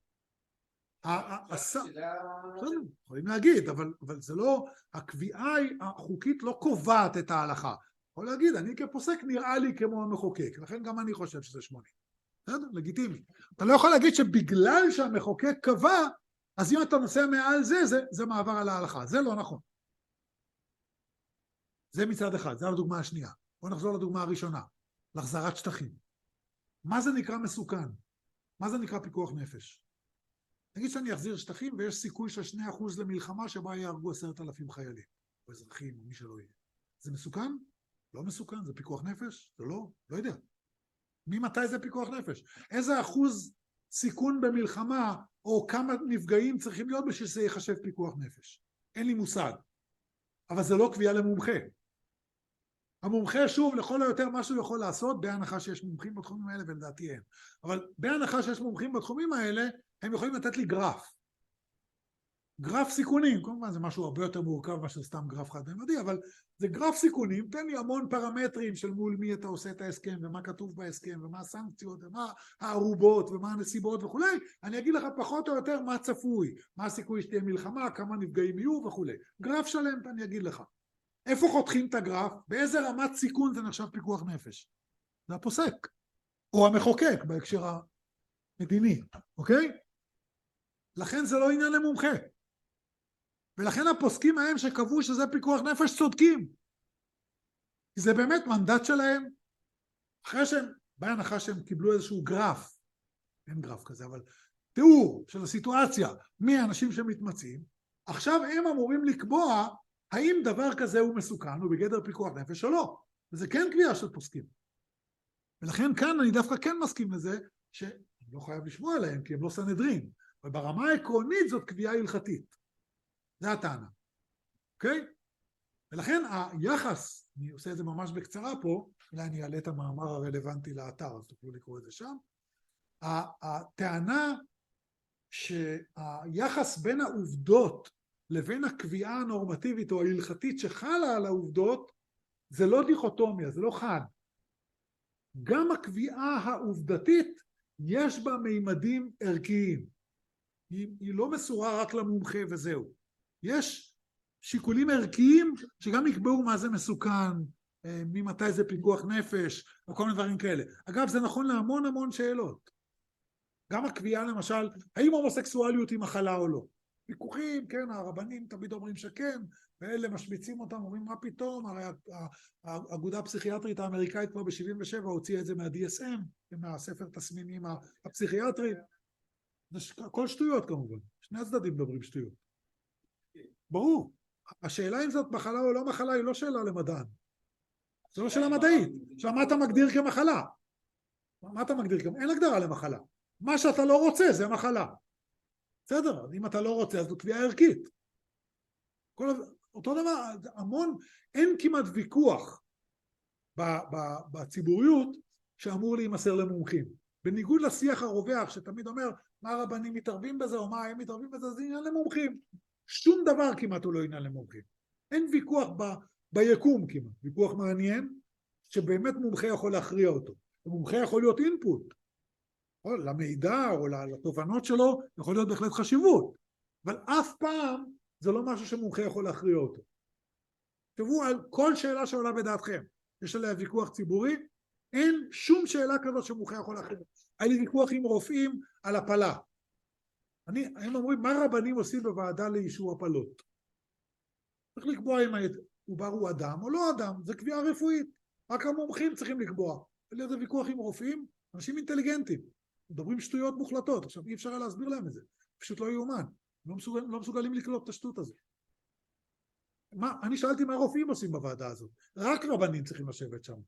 יכולים להגיד, אבל זה לא, הקביעה החוקית לא קובעת את ההלכה. יכול להגיד, אני כפוסק נראה לי כמו המחוקק, לכן גם אני חושב שזה 80. בסדר? לגיטימי. אתה לא יכול להגיד שבגלל שהמחוקק קבע, אז אם אתה נוסע מעל זה מעבר על ההלכה. זה לא נכון. זה מצד אחד, זה הדוגמה השנייה. בואו נחזור לדוגמה הראשונה, להחזרת שטחים. מה זה נקרא מסוכן? מה זה נקרא פיקוח נפש? נגיד שאני אחזיר שטחים ויש סיכוי של 2% למלחמה שבה יהרגו 10,000 חיילים, או אזרחים, או מי שלא יהיה. זה מסוכן? לא מסוכן, זה פיקוח נפש? זה לא יודע. ממתי זה פיקוח נפש? איזה אחוז סיכון במלחמה, או כמה נפגעים צריכים להיות בשביל שזה יחשב פיקוח נפש? אין לי מושג. אבל זה לא קביעה למומחה. המומחה שוב לכל היותר מה שהוא יכול לעשות, בהנחה שיש מומחים בתחומים האלה ולדעתי אין. אבל בהנחה שיש מומחים בתחומים האלה, הם יכולים לתת לי גרף. גרף סיכונים, כמובן זה משהו הרבה יותר מורכב מאשר סתם גרף חד-ממדי, אבל זה גרף סיכונים, תן לי המון פרמטרים של מול מי אתה עושה את ההסכם, ומה כתוב בהסכם, ומה הסנקציות, ומה הערובות, ומה הנסיבות וכולי, אני אגיד לך פחות או יותר מה צפוי, מה הסיכוי שתהיה מלחמה, כמה נפגעים יהיו וכולי. גרף שלם אני אגיד לך. איפה חותכים את הגרף? באיזה רמת סיכון זה נחשב פיקוח נפש? זה הפוסק, או המחוקק בהקשר המדיני, אוקיי? לכן זה לא עניין למומחה. ולכן הפוסקים ההם שקבעו שזה פיקוח נפש צודקים. כי זה באמת מנדט שלהם. אחרי שהם, בהנחה שהם קיבלו איזשהו גרף, אין גרף כזה, אבל תיאור של הסיטואציה, מי האנשים שמתמצאים, עכשיו הם אמורים לקבוע האם דבר כזה הוא מסוכן, הוא בגדר פיקוח נפש או לא. וזה כן קביעה של פוסקים. ולכן כאן אני דווקא כן מסכים לזה, שאני לא חייב לשמוע עליהם, כי הם לא סנהדרין. אבל ברמה העקרונית זאת קביעה הלכתית. זה הטענה. אוקיי? ולכן היחס, אני עושה את זה ממש בקצרה פה, אולי אני אעלה את המאמר הרלוונטי לאתר, אז תוכלו לקרוא את זה שם. הטענה שהיחס בין העובדות לבין הקביעה הנורמטיבית או ההלכתית שחלה על העובדות, זה לא דיכוטומיה, זה לא חד. גם הקביעה העובדתית יש בה מימדים ערכיים. היא לא מסורה רק למומחה וזהו. יש שיקולים ערכיים שגם יקבעו מה זה מסוכן, ממתי זה פיקוח נפש, או כל מיני דברים כאלה. אגב, זה נכון להמון המון שאלות. גם הקביעה למשל, האם הומוסקסואליות היא מחלה או לא? ויכוחים, כן, הרבנים תמיד אומרים שכן, ואלה משמיצים אותם, אומרים מה פתאום, הרי האגודה הפסיכיאטרית האמריקאית כבר ב-77 הוציאה את זה מה-DSM, מהספר תסמינים הפסיכיאטרי. זה כל שטויות כמובן, שני הצדדים מדברים שטויות. ברור. השאלה אם זאת מחלה או לא מחלה היא לא שאלה למדען. זו לא שאלה מדעית. עכשיו, מה אתה מגדיר כמחלה? מה אתה מגדיר כמחלה? אין הגדרה למחלה. מה שאתה לא רוצה זה מחלה. בסדר, אם אתה לא רוצה אז זו קביעה ערכית. אותו דבר, המון, אין כמעט ויכוח בציבוריות שאמור להימסר למומחים. בניגוד לשיח הרווח שתמיד אומר מה הרבנים מתערבים בזה או מה הם מתערבים בזה, זה עניין למומחים. שום דבר כמעט הוא לא עניין למומחים. אין ויכוח ביקום כמעט. ויכוח מעניין שבאמת מומחה יכול להכריע אותו. ומומחה יכול להיות אינפוט. למידע או לתובנות שלו יכול להיות בהחלט חשיבות. אבל אף פעם זה לא משהו שמומחה יכול להכריע אותו. תראו על כל שאלה שעולה בדעתכם. יש עליה ויכוח ציבורי, אין שום שאלה כזאת שמומחה יכול להכריע. היה לי ויכוח עם רופאים על הפלה. הם אומרים, מה רבנים עושים בוועדה לאישור הפלות? צריך לקבוע אם העובר הוא אדם או לא אדם, זה קביעה רפואית. רק המומחים צריכים לקבוע. היה לי ויכוח עם רופאים, אנשים אינטליגנטים. מדברים שטויות מוחלטות, עכשיו אי אפשר להסביר להם את זה. פשוט לא יאומן. לא מסוגלים לקלוט את השטות הזאת. אני שאלתי מה הרופאים עושים בוועדה הזאת. רק רבנים צריכים לשבת שם.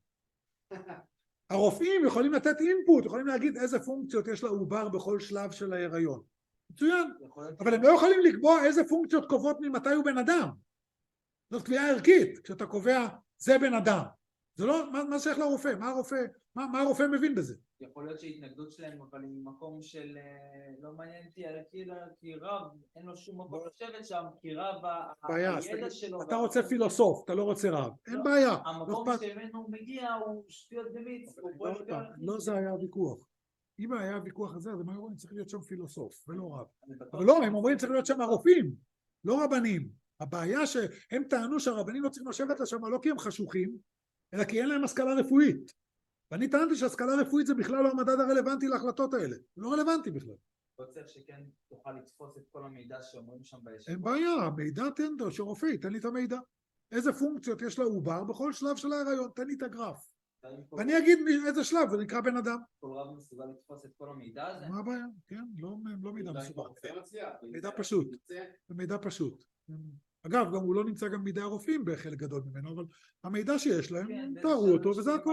הרופאים יכולים לתת אינפוט, יכולים להגיד איזה פונקציות יש לעובר בכל שלב של ההיריון. מצוין. אבל הם לא יכולים לקבוע איזה פונקציות קובעות ממתי הוא בן אדם. זאת קביעה ערכית, כשאתה קובע זה בן אדם. זה לא, מה שייך לרופא? מה הרופא מבין בזה? יכול להיות שהתנגדות שלהם, אבל עם מקום של לא מעניין אותי, כי רב, אין לו שום מקום לשבת שם, כי רב, הידע שלו... אתה רוצה פילוסוף, אתה לא רוצה רב. אין בעיה. המקום שממנו הוא מגיע הוא שטויות במיץ. לא זה היה הוויכוח. אם היה הוויכוח הזה, אז הם היו אומרים צריך להיות שם פילוסוף, ולא רב. אבל לא, הם אומרים צריך להיות שם הרופאים, לא רבנים. הבעיה שהם טענו שהרבנים לא צריכים לשבת לשם, לא כי הם חשוכים, אלא כי אין להם השכלה רפואית. ואני טענתי שהשכלה רפואית זה בכלל לא המדד הרלוונטי להחלטות האלה. לא רלוונטי בכלל. לא צריך שכן תוכל לתפוס את כל המידע שאומרים שם בישיבה. אין בעיה, המידע תן לו, שרופא ייתן לי את המידע. איזה פונקציות יש לעובר בכל שלב של ההיריון, תן לי את הגרף. ואני אגיד איזה שלב, זה נקרא בן אדם. כל רב מסוגל לתפוס את כל המידע הזה? מה הבעיה? כן, לא מידע מסובך. מידע פשוט. זה מידע פשוט. אגב, גם הוא לא נמצא גם בידי הרופאים בחלק גדול ממנו, אבל המידע שיש להם, תארו אותו וזה הכל.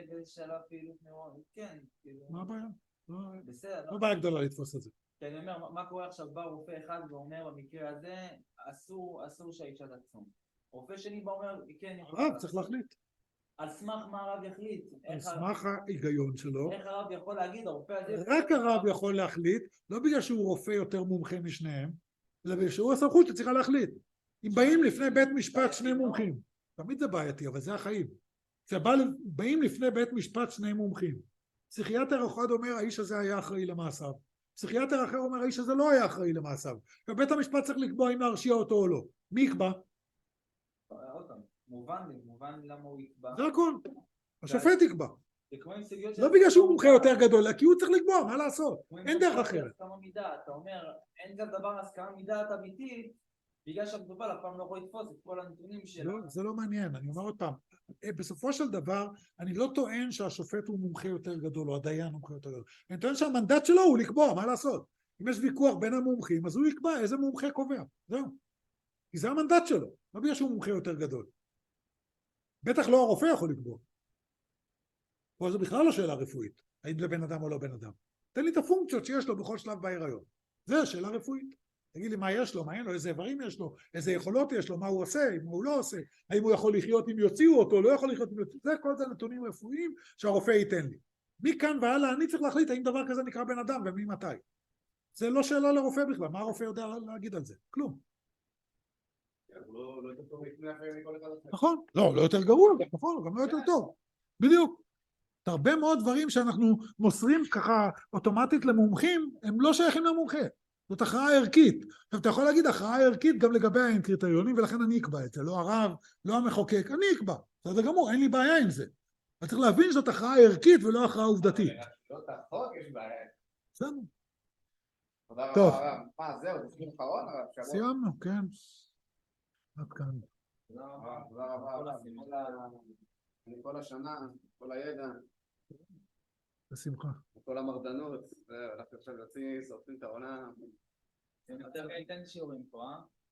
מה הבעיה? לא בעיה גדולה לתפוס את זה. כי אני אומר, מה קורה עכשיו? בא רופא אחד ואומר, במקרה הזה, אסור שהאישה תצום. רופא שני בא אומר, כן, הרב צריך להחליט. על סמך מה הרב יחליט? על סמך ההיגיון שלו. איך הרב יכול להגיד? הרופא הזה... רק הרב יכול להחליט, לא בגלל שהוא רופא יותר מומחה משניהם, אלא בגלל שהוא הסמכות שצריכה להחליט. אם באים לפני בית משפט שני מומחים, תמיד זה בעייתי, אבל זה החיים. באים לפני בית משפט שני מומחים. פסיכיאטר אחד אומר, האיש הזה היה אחראי למעשיו. פסיכיאטר אחר אומר, האיש הזה לא היה אחראי למעשיו. ובית המשפט צריך לקבוע אם להרשיע אותו או לא. מי יקבע? מובן למה הוא יקבע. זה הכל. השופט יקבע. לא בגלל שהוא מומחה יותר גדול, כי הוא צריך לקבוע, מה לעשות? אין דרך אחרת. אתה אומר, אין גם דבר הסכמה מדעת אמיתית, בגלל שהמטופל אף פעם לא יכול לתפוס את כל הנתונים שלו. זה לא מעניין, אני אומר עוד פעם, בסופו של דבר, אני לא טוען שהשופט הוא מומחה יותר גדול, או הדיין הוא מומחה יותר גדול. אני טוען שהמנדט שלו הוא לקבוע, מה לעשות? אם יש ויכוח בין המומחים, אז הוא יקבע איזה מומחה קובע. זהו. כי זה המנדט שלו, לא בגלל שהוא מומחה יותר גדול. בטח לא הרופא יכול לקבוע. פה זה בכלל לא שאלה רפואית, האם זה בן אדם או לא בן אדם. תן לי את הפונקציות שיש לו בכל שלב בהיריון. זה השאלה רפואית. תגיד לי מה יש לו, מה אין לו, איזה איברים יש לו, איזה יכולות יש לו, מה הוא עושה, מה הוא לא עושה, האם הוא יכול לחיות אם יוציאו אותו, לא יכול לחיות אם יוציאו, זה כל זה נתונים רפואיים שהרופא ייתן לי. מכאן והלאה אני צריך להחליט האם דבר כזה נקרא בן אדם וממתי. זה לא שאלה לרופא בכלל, מה הרופא יודע להגיד על זה? כלום. נכון, לא יותר גרוע, נכון, גם לא יותר טוב. בדיוק. הרבה מאוד דברים שאנחנו מוסרים ככה אוטומטית למומחים, הם לא שייכים למומחה. זאת הכרעה ערכית. עכשיו אתה יכול להגיד הכרעה ערכית גם לגבי האין קריטריונים, ולכן אני אקבע את זה, לא הרב, לא המחוקק, אני אקבע. זה גמור, אין לי בעיה עם זה. אבל צריך להבין שזאת הכרעה ערכית ולא הכרעה עובדתית. לא תחוק, יש בעיה. בסדר. תודה טוב. רבה הרב. מה, זהו, זה סביב אחרון הרב? סיימנו, כן. עד כאן. תודה רבה. כל השנה, כל הידע. בשמחה. כל המרדנות, אנחנו עכשיו יוצאים, שורפים את העונה. אני יותר ניתן שיעורים פה,